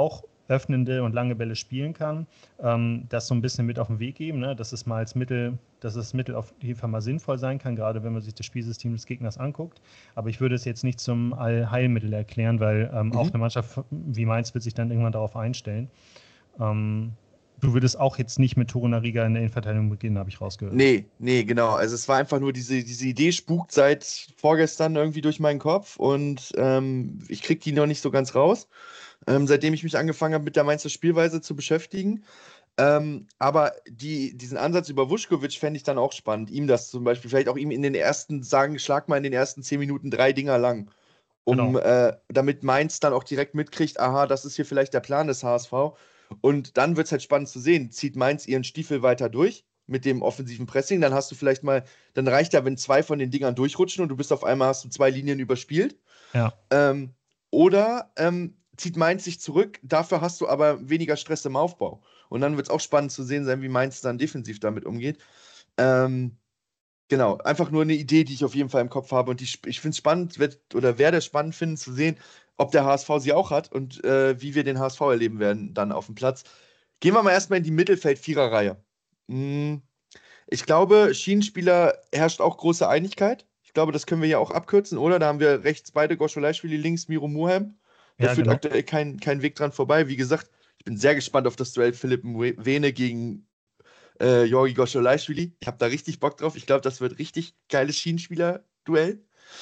S3: öffnende und lange Bälle spielen kann, ähm, das so ein bisschen mit auf den Weg geben, ne? dass es mal als Mittel, dass es Mittel auf jeden Fall mal sinnvoll sein kann, gerade wenn man sich das Spielsystem des Gegners anguckt. Aber ich würde es jetzt nicht zum Allheilmittel erklären, weil ähm,
S2: Mhm.
S3: auch eine Mannschaft wie Mainz wird sich dann irgendwann darauf einstellen. Ähm, du würdest auch jetzt nicht mit Torunariga in der Innenverteidigung beginnen, habe ich rausgehört.
S2: Nee, nee, genau. Also es war einfach nur diese, diese Idee spukt seit vorgestern irgendwie durch meinen Kopf und ähm, ich krieg die noch nicht so ganz raus, ähm, seitdem ich mich angefangen habe, mit der Mainzer Spielweise zu beschäftigen. Ähm, aber die, diesen Ansatz über Vuskovic fände ich dann auch spannend. Ihm das zum Beispiel, vielleicht auch ihm in den ersten, sagen, schlag mal in den ersten zehn Minuten drei Dinger lang, um
S3: Genau.
S2: äh, damit Mainz dann auch direkt mitkriegt, aha, das ist hier vielleicht der Plan des H S V. Und dann wird es halt spannend zu sehen, zieht Mainz ihren Stiefel weiter durch mit dem offensiven Pressing, dann hast du vielleicht mal, dann reicht ja, wenn zwei von den Dingern durchrutschen und du bist auf einmal, hast du zwei Linien überspielt.
S3: Ja.
S2: Ähm, oder ähm, zieht Mainz sich zurück, dafür hast du aber weniger Stress im Aufbau. Und dann wird es auch spannend zu sehen sein, wie Mainz dann defensiv damit umgeht. Ähm, genau, einfach nur eine Idee, die ich auf jeden Fall im Kopf habe. Und die, ich finde es spannend, wird, oder werde es spannend finden, zu sehen, ob der H S V sie auch hat und äh, wie wir den H S V erleben werden dann auf dem Platz. Gehen wir mal erstmal in die Mittelfeld-Vierer-Reihe. Hm, ich glaube, Schienenspieler herrscht auch große Einigkeit. Ich glaube, das können wir ja auch abkürzen, oder? Da haben wir rechts beide Goscholaischwili, links Miro Muheim. Da
S3: Ja,
S2: führt
S3: genau.
S2: aktuell kein, kein Weg dran vorbei. Wie gesagt, ich bin sehr gespannt auf das Duell Philipp Mwene gegen äh, Georgi Goscholaischwili. Ich habe da richtig Bock drauf. Ich glaube, das wird richtig geiles Schienenspieler-Duell.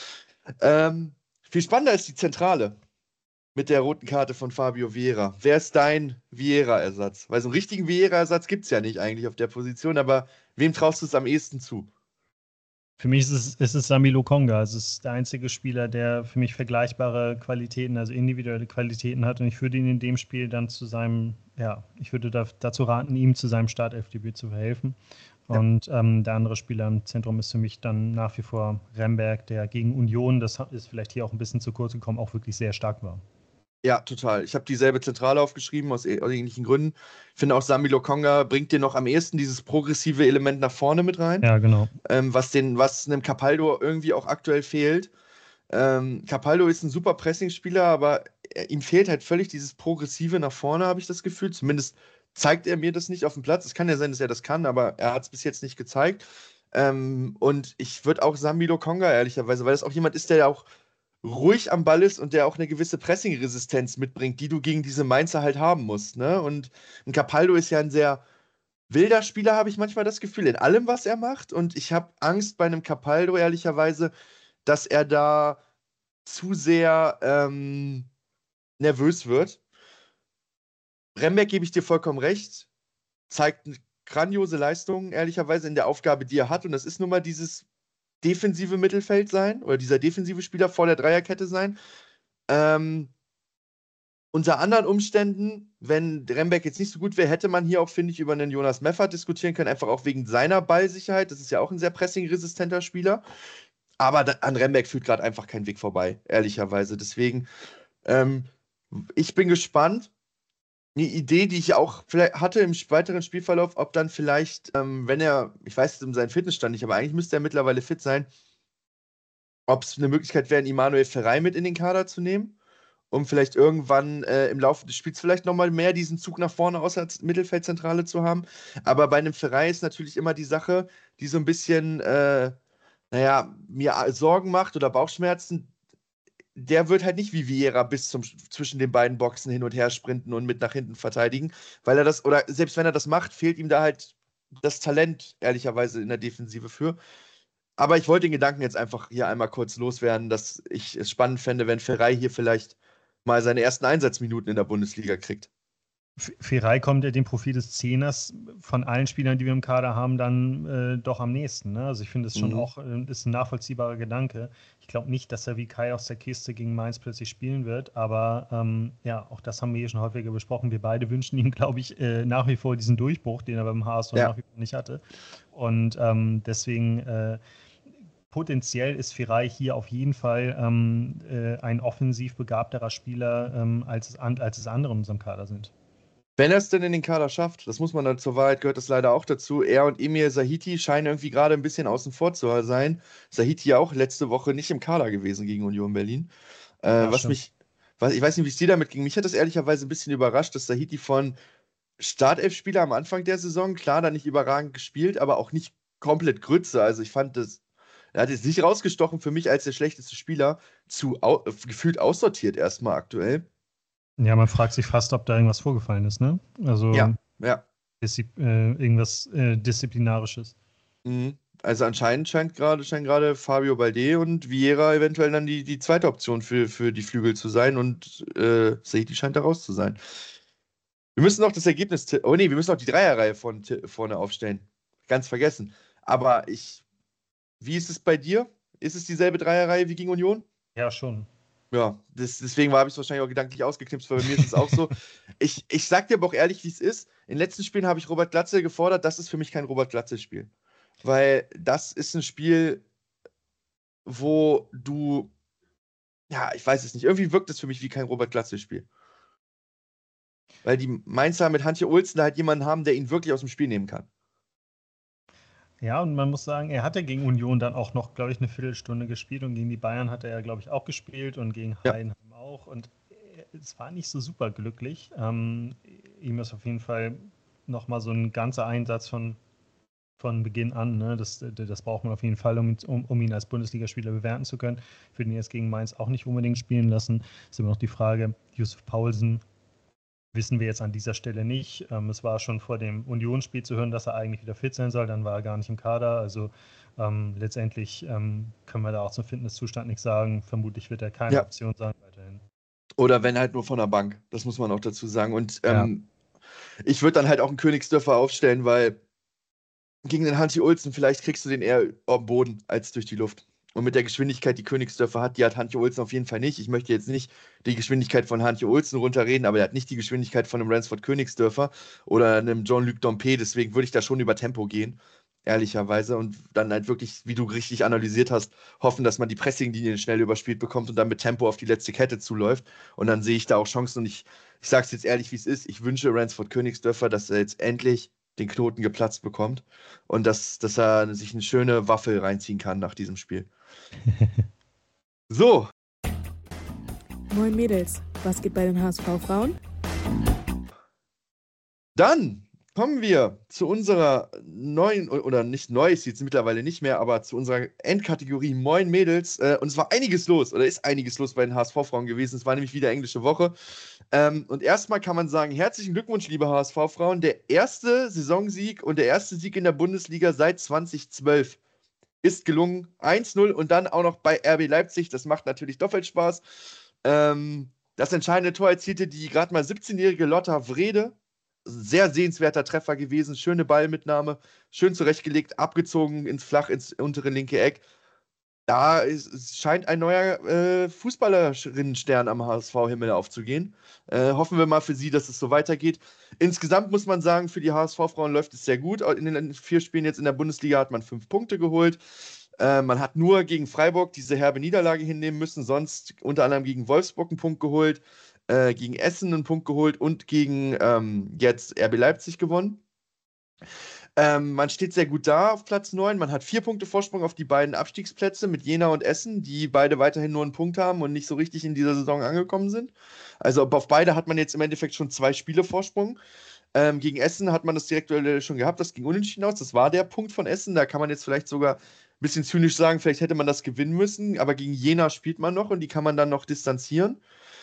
S2: Ähm, viel spannender ist die Zentrale mit der roten Karte von Fabio Vieira. Wer ist dein Vieira-Ersatz? Weil so einen richtigen Vieira-Ersatz gibt es ja nicht eigentlich auf der Position, aber wem traust du es am ehesten zu?
S3: Für mich ist es, ist es Sami Lokonga. Es ist der einzige Spieler, der für mich vergleichbare Qualitäten, also individuelle Qualitäten hat. Und ich würde ihn in dem Spiel dann zu seinem, ja, ich würde da, dazu raten, ihm zu seinem Startelfdebüt zu verhelfen.
S2: Ja.
S3: Und ähm, der andere Spieler im Zentrum ist für mich dann nach wie vor Remberg, der gegen Union, das ist vielleicht hier auch ein bisschen zu kurz gekommen, auch wirklich sehr stark war.
S2: Ja, total. Ich habe dieselbe Zentrale aufgeschrieben, aus, aus ähnlichen Gründen. Ich finde auch, Sami Lokonga bringt dir noch am ehesten dieses progressive Element nach vorne mit rein,
S3: Ja, genau.
S2: ähm, was, den, was einem Capaldo irgendwie auch aktuell fehlt. Ähm, Capaldo ist ein super Pressingspieler, aber er, ihm fehlt halt völlig dieses Progressive nach vorne, habe ich das Gefühl. Zumindest zeigt er mir das nicht auf dem Platz. Es kann ja sein, dass er das kann, aber er hat es bis jetzt nicht gezeigt. Ähm, und ich würde auch Sami Lokonga, ehrlicherweise, weil das auch jemand ist, der ja auch ruhig am Ball ist und der auch eine gewisse Pressing-Resistenz mitbringt, die du gegen diese Mainzer halt haben musst. Ne? Und ein Capaldo ist ja ein sehr wilder Spieler, habe ich manchmal das Gefühl, in allem, was er macht. Und ich habe Angst bei einem Capaldo, ehrlicherweise, dass er da zu sehr ähm, nervös wird. Rembeck, gebe ich dir vollkommen recht, zeigt eine grandiose Leistung, ehrlicherweise, in der Aufgabe, die er hat. Und das ist nun mal dieses defensive Mittelfeld sein oder dieser defensive Spieler vor der Dreierkette sein. Ähm, unter anderen Umständen, wenn Rembeck jetzt nicht so gut wäre, hätte man hier auch, finde ich, über einen Jonas Meffert diskutieren können, einfach auch wegen seiner Ballsicherheit. Das ist ja auch ein sehr pressingresistenter Spieler. Aber da, an Rembeck führt gerade einfach kein Weg vorbei, ehrlicherweise. Deswegen, ähm, ich bin gespannt. Eine Idee, die ich auch vielleicht hatte im weiteren Spielverlauf, ob dann vielleicht, ähm, wenn er, ich weiß jetzt um seinen Fitnessstand nicht, aber eigentlich müsste er mittlerweile fit sein, ob es eine Möglichkeit wäre, einen Immanuel Ferrei mit in den Kader zu nehmen, um vielleicht irgendwann äh, im Laufe des Spiels vielleicht nochmal mehr diesen Zug nach vorne aus der Mittelfeldzentrale zu haben. Aber bei einem Ferrei ist natürlich immer die Sache, die so ein bisschen, äh, naja, mir Sorgen macht oder Bauchschmerzen. Der wird halt nicht wie Vieira bis zum zwischen den beiden Boxen hin und her sprinten und mit nach hinten verteidigen, weil er das, oder selbst wenn er das macht, fehlt ihm da halt das Talent, ehrlicherweise, in der Defensive für. Aber ich wollte den Gedanken jetzt einfach hier einmal kurz loswerden, dass ich es spannend fände, wenn Ferrei hier vielleicht mal seine ersten Einsatzminuten in der Bundesliga kriegt.
S3: Ferrei kommt ja dem Profil des Zehners von allen Spielern, die wir im Kader haben, dann äh, doch am nächsten. Ne? Also ich finde es schon
S2: Mhm.
S3: auch, äh, ist ein nachvollziehbarer Gedanke. Ich glaube nicht, dass er wie Kai aus der Kiste gegen Mainz plötzlich spielen wird, aber ähm, ja, auch das haben wir hier schon häufiger besprochen. Wir beide wünschen ihm, glaube ich, äh, nach wie vor diesen Durchbruch, den er beim H S V
S2: Ja.
S3: nach wie vor nicht hatte. Und ähm, deswegen äh, potenziell ist Ferrei hier auf jeden Fall ähm, äh, ein offensiv begabterer Spieler, ähm, als, es an, als es andere in unserem Kader sind.
S2: Wenn er es denn in den Kader schafft, das muss man dann zur Wahrheit, gehört das leider auch dazu. Er und Emir Sahiti scheinen irgendwie gerade ein bisschen außen vor zu sein. Sahiti ja auch letzte Woche nicht im Kader gewesen gegen Union Berlin. Äh,
S3: Ja,
S2: was
S3: stimmt.
S2: mich, Was, ich weiß nicht, wie es dir damit ging. Mich hat das ehrlicherweise ein bisschen überrascht, dass Saidi von Startelf-Spieler am Anfang der Saison, klar, da nicht überragend gespielt, aber auch nicht komplett Grütze. Also ich fand das, er hat jetzt nicht rausgestochen für mich als der schlechteste Spieler, zu au gefühlt aussortiert erstmal aktuell.
S3: Ja, man fragt sich fast, ob da irgendwas vorgefallen ist, ne? Also
S2: Ja, ja.
S3: Diszi- äh, irgendwas äh, Disziplinarisches.
S2: Mhm. Also anscheinend scheint gerade scheint gerade Fabio Balde und Vieira eventuell dann die, die zweite Option für, für die Flügel zu sein und äh, Saidi scheint da raus zu sein. Wir müssen noch das Ergebnis. ti- Oh nee, wir müssen noch die Dreierreihe von, ti- vorne aufstellen. Ganz vergessen. Aber ich. Wie ist es bei dir? Ist es dieselbe Dreierreihe wie gegen Union?
S3: Ja, schon.
S2: Ja, das, deswegen habe ich es wahrscheinlich auch gedanklich ausgeknipst, weil bei mir ist es auch so. Ich, ich sag dir aber auch ehrlich, wie es ist. In den letzten Spielen habe ich Robert Glatzel gefordert. Das ist für mich kein Robert Glatzel-Spiel. Weil das ist ein Spiel, wo du. Ja, ich weiß es nicht. Irgendwie wirkt es für mich wie kein Robert Glatzel-Spiel. Weil die Mainzer mit Hantje Olsen da halt jemanden haben, der ihn wirklich aus dem Spiel nehmen kann.
S3: Ja, und man muss sagen, er hat ja gegen Union dann auch noch, glaube ich, eine Viertelstunde gespielt und gegen die Bayern hat er ja, glaube ich, auch gespielt und gegen
S2: Ja.
S3: Heidenheim auch. Und es war nicht so super glücklich. Ähm, ihm ist auf jeden Fall nochmal so ein ganzer Einsatz von, von Beginn an. Ne? Das, das braucht man auf jeden Fall, um, um, um ihn als Bundesligaspieler bewerten zu können. Für den jetzt gegen Mainz auch nicht unbedingt spielen lassen. Ist immer noch die Frage, Yusuf Paulsen. Wissen wir jetzt an dieser Stelle nicht. Ähm, es war schon vor dem Unionsspiel zu hören, dass er eigentlich wieder fit sein soll. Dann war er gar nicht im Kader. Also ähm, letztendlich ähm, können wir da auch zum Fitnesszustand nichts sagen. Vermutlich wird er keine
S2: Ja.
S3: Option sein weiterhin.
S2: Oder wenn halt nur von der Bank. Das muss man auch dazu sagen. Und
S3: Ja.
S2: ähm, ich würde dann halt auch einen Königsdörfer aufstellen, weil gegen den Hanti Olsen vielleicht kriegst du den eher am Boden als durch die Luft. Und mit der Geschwindigkeit, die Königsdörfer hat, die hat Hantje Olsen auf jeden Fall nicht. Ich möchte jetzt nicht die Geschwindigkeit von Hantje Olsen runterreden, aber er hat nicht die Geschwindigkeit von einem Ransford Königsdörfer oder einem Jean-Luc Dompe. Deswegen würde ich da schon über Tempo gehen, ehrlicherweise. Und dann halt wirklich, wie du richtig analysiert hast, hoffen, dass man die Pressinglinien schnell überspielt bekommt und dann mit Tempo auf die letzte Kette zuläuft. Und dann sehe ich da auch Chancen. Und ich, ich sage es jetzt ehrlich, wie es ist. Ich wünsche Ransford Königsdörfer, dass er jetzt endlich den Knoten geplatzt bekommt und dass, dass er sich eine schöne Waffel reinziehen kann nach diesem Spiel. So,
S1: Moin Mädels, was geht bei den H S V-Frauen?
S2: dann kommen wir zu unserer neuen, oder nicht neu, ist jetzt mittlerweile nicht mehr, aber zu unserer Endkategorie Moin Mädels. Äh, und es war einiges los, oder ist einiges los bei den H S V-Frauen gewesen. Es war nämlich wieder englische Woche. Ähm, und erstmal kann man sagen, herzlichen Glückwunsch, liebe H S V-Frauen. Der erste Saisonsieg und der erste Sieg in der Bundesliga seit zweitausendzwölf ist gelungen. eins null und dann auch noch bei R B Leipzig. Das macht natürlich doppelt Spaß. Ähm, das entscheidende Tor erzielte die gerade mal siebzehnjährige Lotta Wrede. Sehr sehenswerter Treffer gewesen. Schöne Ballmitnahme. Schön zurechtgelegt, abgezogen ins Flach, ins untere linke Eck. Da ist, es scheint ein neuer äh, Fußballerinnenstern am H S V-Himmel aufzugehen. Äh, hoffen wir mal für sie, dass es so weitergeht. Insgesamt muss man sagen, für die H S V-Frauen läuft es sehr gut. In den vier Spielen jetzt in der Bundesliga hat man fünf Punkte geholt. Äh, man hat nur gegen Freiburg diese herbe Niederlage hinnehmen müssen, sonst unter anderem gegen Wolfsburg einen Punkt geholt, äh, gegen Essen einen Punkt geholt und gegen ähm, jetzt R B Leipzig gewonnen. Ähm, man steht sehr gut da auf Platz neun. Man hat vier Punkte Vorsprung auf die beiden Abstiegsplätze mit Jena und Essen, die beide weiterhin nur einen Punkt haben und nicht so richtig in dieser Saison angekommen sind. Also auf beide hat man jetzt im Endeffekt schon zwei Spiele Vorsprung. Ähm, gegen Essen hat man das direkt schon gehabt, das ging unentschieden aus. Das war der Punkt von Essen. Da kann man jetzt vielleicht sogar ein bisschen zynisch sagen, vielleicht hätte man das gewinnen müssen, aber gegen Jena spielt man noch und die kann man dann noch distanzieren.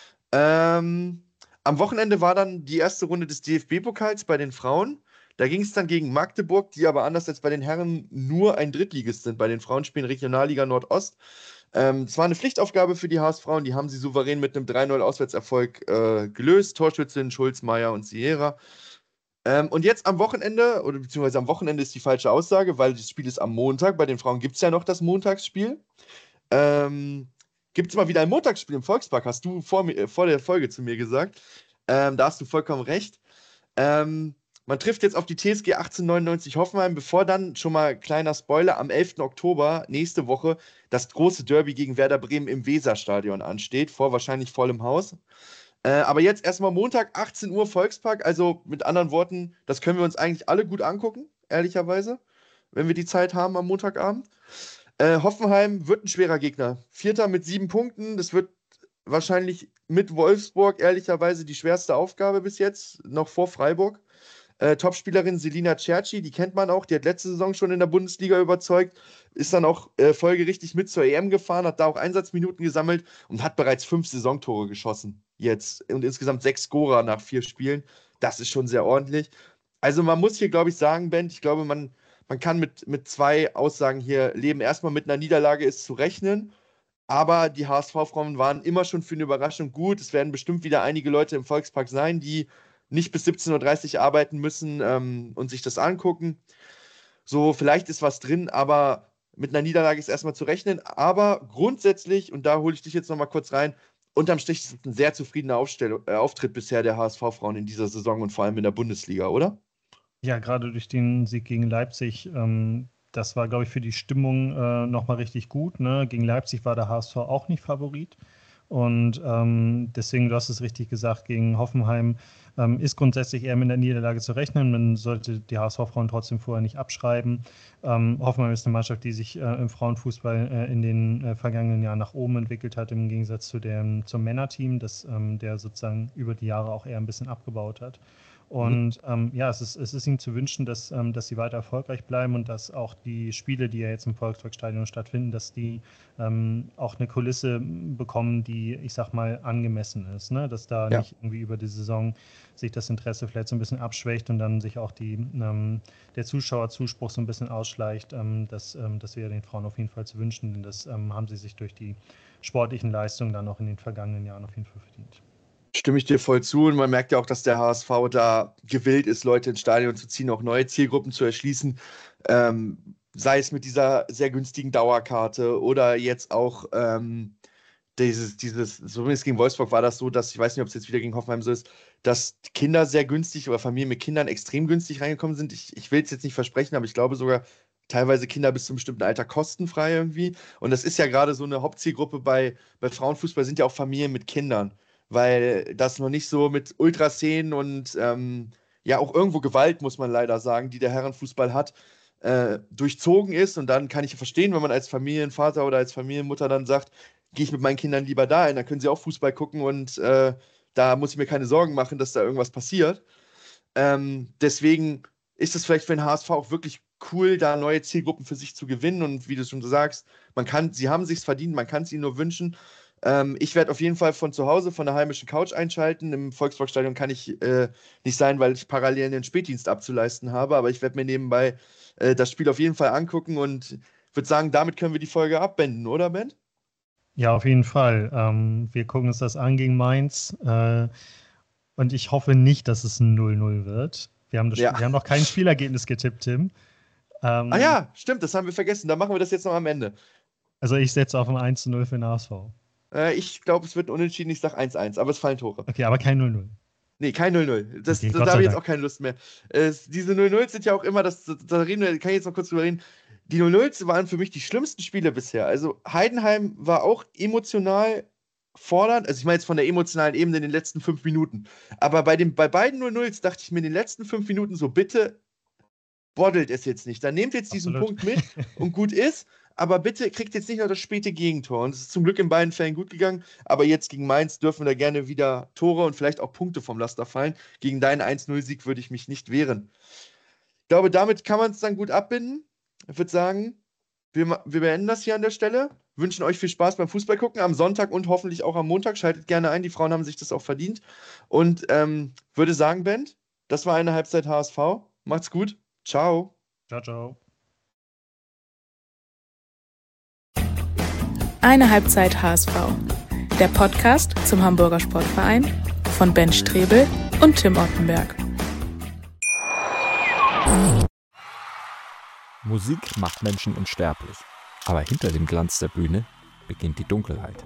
S2: Ähm, am Wochenende war dann die erste Runde des D F B-Pokals bei den Frauen. Da ging es dann gegen Magdeburg, die aber anders als bei den Herren nur ein Drittligist sind. Bei den Frauen spielen Regionalliga Nordost. Ähm, es war eine Pflichtaufgabe für die H S-Frauen, die haben sie souverän mit einem drei null Auswärtserfolg äh, gelöst. Torschützen Schulz, Meier und Sierra. Ähm, und jetzt am Wochenende, oder beziehungsweise am Wochenende ist die falsche Aussage, weil das Spiel ist am Montag. Bei den Frauen gibt es ja noch das Montagsspiel. Ähm, gibt es mal wieder ein Montagsspiel im Volkspark, hast du vor, mir, vor der Folge zu mir gesagt. Ähm, da hast du vollkommen recht. Ähm, man trifft jetzt auf die T S G achtzehnhundertneunundneunzig Hoffenheim, bevor dann schon mal kleiner Spoiler, am elften Oktober, nächste Woche, das große Derby gegen Werder Bremen im Weserstadion ansteht, vor wahrscheinlich vollem Haus. Äh, aber jetzt erstmal Montag, achtzehn Uhr Volkspark, also mit anderen Worten, das können wir uns eigentlich alle gut angucken, ehrlicherweise, wenn wir die Zeit haben am Montagabend. Äh, Hoffenheim wird ein schwerer Gegner. Vierter mit sieben Punkten, das wird wahrscheinlich mit Wolfsburg ehrlicherweise die schwerste Aufgabe bis jetzt, noch vor Freiburg. Äh, Topspielerin Selina Cerci, die kennt man auch, die hat letzte Saison schon in der Bundesliga überzeugt, ist dann auch äh, folgerichtig mit zur E M gefahren, hat da auch Einsatzminuten gesammelt und hat bereits fünf Saisontore geschossen jetzt und insgesamt sechs Scorer nach vier Spielen. Das ist schon sehr ordentlich. Also man muss hier, glaube ich, sagen, Ben, ich glaube, man, man kann mit, mit zwei Aussagen hier leben. Erstmal mit einer Niederlage ist zu rechnen, aber die H S V-Frauen waren immer schon für eine Überraschung gut. Es werden bestimmt wieder einige Leute im Volkspark sein, die nicht bis siebzehn Uhr dreißig arbeiten müssen ähm, und sich das angucken. So, vielleicht ist was drin, aber mit einer Niederlage ist erstmal zu rechnen. Aber grundsätzlich, und da hole ich dich jetzt nochmal kurz rein, unterm Strich ist es ein sehr zufriedener Aufstell- äh, Auftritt bisher der H S V-Frauen in dieser Saison und vor allem in der Bundesliga, oder?
S3: Ja, gerade durch den Sieg gegen Leipzig, ähm, das war, glaube ich, für die Stimmung äh, nochmal richtig gut. Ne? Gegen Leipzig war der H S V auch nicht Favorit. Und ähm, deswegen, du hast es richtig gesagt, gegen Hoffenheim ähm, ist grundsätzlich eher mit der Niederlage zu rechnen. Man sollte die H S V-Frauen trotzdem vorher nicht abschreiben. Ähm, Hoffenheim ist eine Mannschaft, die sich äh, im Frauenfußball äh, in den äh, vergangenen Jahren nach oben entwickelt hat, im Gegensatz zu dem, zum Männerteam, das ähm, der sozusagen über die Jahre auch eher ein bisschen abgebaut hat. Und ähm, ja, es ist, es ist ihnen zu wünschen, dass, ähm, dass sie weiter erfolgreich bleiben und dass auch die Spiele, die ja jetzt im Volksparkstadion stattfinden, dass die ähm, auch eine Kulisse bekommen, die, ich sag mal, angemessen ist. Ne? Dass da
S2: Ja.
S3: nicht irgendwie über die Saison sich das Interesse vielleicht so ein bisschen abschwächt und dann sich auch die, ähm, der Zuschauerzuspruch so ein bisschen ausschleicht. Ähm, das, ähm, das wäre den Frauen auf jeden Fall zu wünschen, denn das ähm, haben sie sich durch die sportlichen Leistungen dann auch in den vergangenen Jahren auf jeden Fall verdient.
S2: Stimme ich dir voll zu und man merkt ja auch, dass der H S V da gewillt ist, Leute ins Stadion zu ziehen, auch neue Zielgruppen zu erschließen, ähm, sei es mit dieser sehr günstigen Dauerkarte oder jetzt auch ähm, dieses, dieses, zumindest gegen Wolfsburg war das so, dass, ich weiß nicht, ob es jetzt wieder gegen Hoffenheim so ist, dass Kinder sehr günstig oder Familien mit Kindern extrem günstig reingekommen sind. Ich, ich will es jetzt nicht versprechen, aber ich glaube sogar teilweise Kinder bis zu einem bestimmten Alter kostenfrei irgendwie. Und das ist ja gerade so eine Hauptzielgruppe bei, bei Frauenfußball, sind ja auch Familien mit Kindern, weil das noch nicht so mit Ultraszenen und ähm, ja auch irgendwo Gewalt, muss man leider sagen, die der Herrenfußball hat, äh, durchzogen ist. Und dann kann ich verstehen, wenn man als Familienvater oder als Familienmutter dann sagt, gehe ich mit meinen Kindern lieber dahin, dann können sie auch Fußball gucken und äh, da muss ich mir keine Sorgen machen, dass da irgendwas passiert. Ähm, deswegen ist es vielleicht für den H S V auch wirklich cool, da neue Zielgruppen für sich zu gewinnen und wie du schon so sagst, man kann, sie haben sich's verdient, man kann es ihnen nur wünschen. Ähm, ich werde auf jeden Fall von zu Hause, von der heimischen Couch einschalten. Im Volksparkstadion kann ich äh, nicht sein, weil ich parallel den Spätdienst abzuleisten habe, aber ich werde mir nebenbei äh, das Spiel auf jeden Fall angucken und würde sagen, damit können wir die Folge abbeenden, oder Ben?
S3: Ja, auf jeden Fall. Ähm, wir gucken uns das an gegen Mainz äh, und ich hoffe nicht, dass es ein null null wird. Wir haben, das,
S2: Ja.
S3: wir haben noch kein Spielergebnis getippt, Tim. Ähm,
S2: Ah ja, stimmt, das haben wir vergessen. Da machen wir das jetzt noch am Ende.
S3: Also ich setze auf ein eins zu null für den H S V.
S2: Äh, ich glaube, es wird ein Unentschieden, ich sage eins eins, aber es fallen Tore.
S3: Okay, aber kein null null.
S2: Nee, kein null null. Das,
S3: Okay,
S2: da
S3: Gott
S2: da
S3: sei
S2: habe ich jetzt
S3: Dank.
S2: auch keine Lust mehr. Äh, diese null null sind ja auch immer, das, da reden wir, kann ich jetzt noch kurz drüber reden. Die null null waren für mich die schlimmsten Spiele bisher. Also Heidenheim war auch emotional fordernd, also ich meine jetzt von der emotionalen Ebene in den letzten fünf Minuten. Aber bei, dem, bei beiden null nulls dachte ich mir in den letzten fünf Minuten so, bitte boddelt es jetzt nicht. Dann nehmt jetzt diesen
S3: Absolut.
S2: Punkt mit und gut ist, aber bitte kriegt jetzt nicht noch das späte Gegentor. Und es ist zum Glück in beiden Fällen gut gegangen, aber jetzt gegen Mainz dürfen da gerne wieder Tore und vielleicht auch Punkte vom Laster fallen. Gegen deinen eins null Sieg würde ich mich nicht wehren. Ich glaube, damit kann man es dann gut abbinden. Ich würde sagen, wir, ma- wir beenden das hier an der Stelle. Wünschen euch viel Spaß beim Fußball gucken am Sonntag und hoffentlich auch am Montag. Schaltet gerne ein, die Frauen haben sich das auch verdient. Und ähm, würde sagen, Ben, das war eine Halbzeit H S V. Macht's gut. Ciao.
S3: Ciao, ciao.
S1: Eine Halbzeit H S V. Der Podcast zum Hamburger Sportverein von Ben Strebel und Tim Ottenberg.
S4: Musik macht Menschen unsterblich. Aber hinter dem Glanz der Bühne beginnt die Dunkelheit.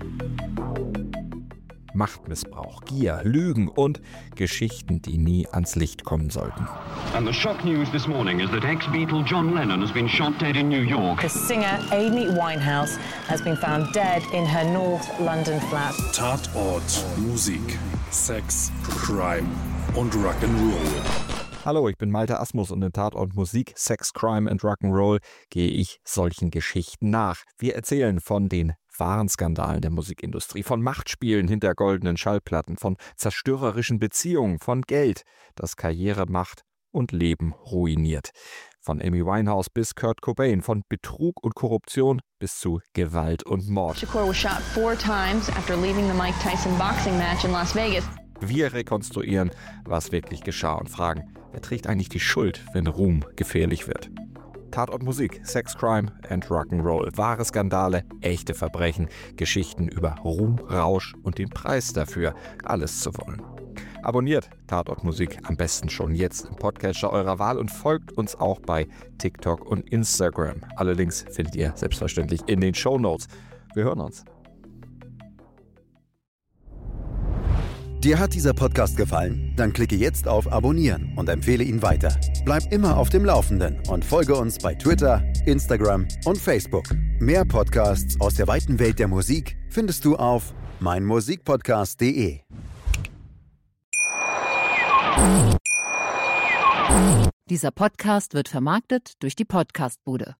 S4: Machtmissbrauch, Gier, Lügen und Geschichten, die nie ans Licht kommen sollten.
S5: And the shock news this morning is that ex-Beatle John Lennon has been shot dead in New York.
S6: The singer Amy Winehouse has been found dead in her North London flat.
S7: Tatort, Musik, Sex, Crime und Rock'n'Roll.
S4: Hallo, ich bin Malte Asmus und in Tatort Musik, Sex, Crime and Rock'n'Roll gehe ich solchen Geschichten nach. Wir erzählen von den wahren Skandalen der Musikindustrie, von Machtspielen hinter goldenen Schallplatten, von zerstörerischen Beziehungen, von Geld, das Karriere macht und Leben ruiniert. Von Amy Winehouse bis Kurt Cobain, von Betrug und Korruption bis zu Gewalt und Mord.
S8: Shakur was shot four times after leaving the Mike Tyson boxing match in Las Vegas.
S4: Wir rekonstruieren, was wirklich geschah und fragen, wer trägt eigentlich die Schuld, wenn Ruhm gefährlich wird? Tatort Musik, Sex, Crime and Rock'n'Roll. Wahre Skandale, echte Verbrechen, Geschichten über Ruhm, Rausch und den Preis dafür, alles zu wollen. Abonniert Tatort Musik am besten schon jetzt im Podcatcher eurer Wahl und folgt uns auch bei TikTok und Instagram. Alle Links findet ihr selbstverständlich in den Shownotes. Wir hören uns.
S9: Dir hat dieser Podcast gefallen? Dann klicke jetzt auf Abonnieren und empfehle ihn weiter. Bleib immer auf dem Laufenden und folge uns bei Twitter, Instagram und Facebook. Mehr Podcasts aus der weiten Welt der Musik findest du auf meinmusikpodcast punkt de.
S10: Dieser Podcast wird vermarktet durch die Podcastbude.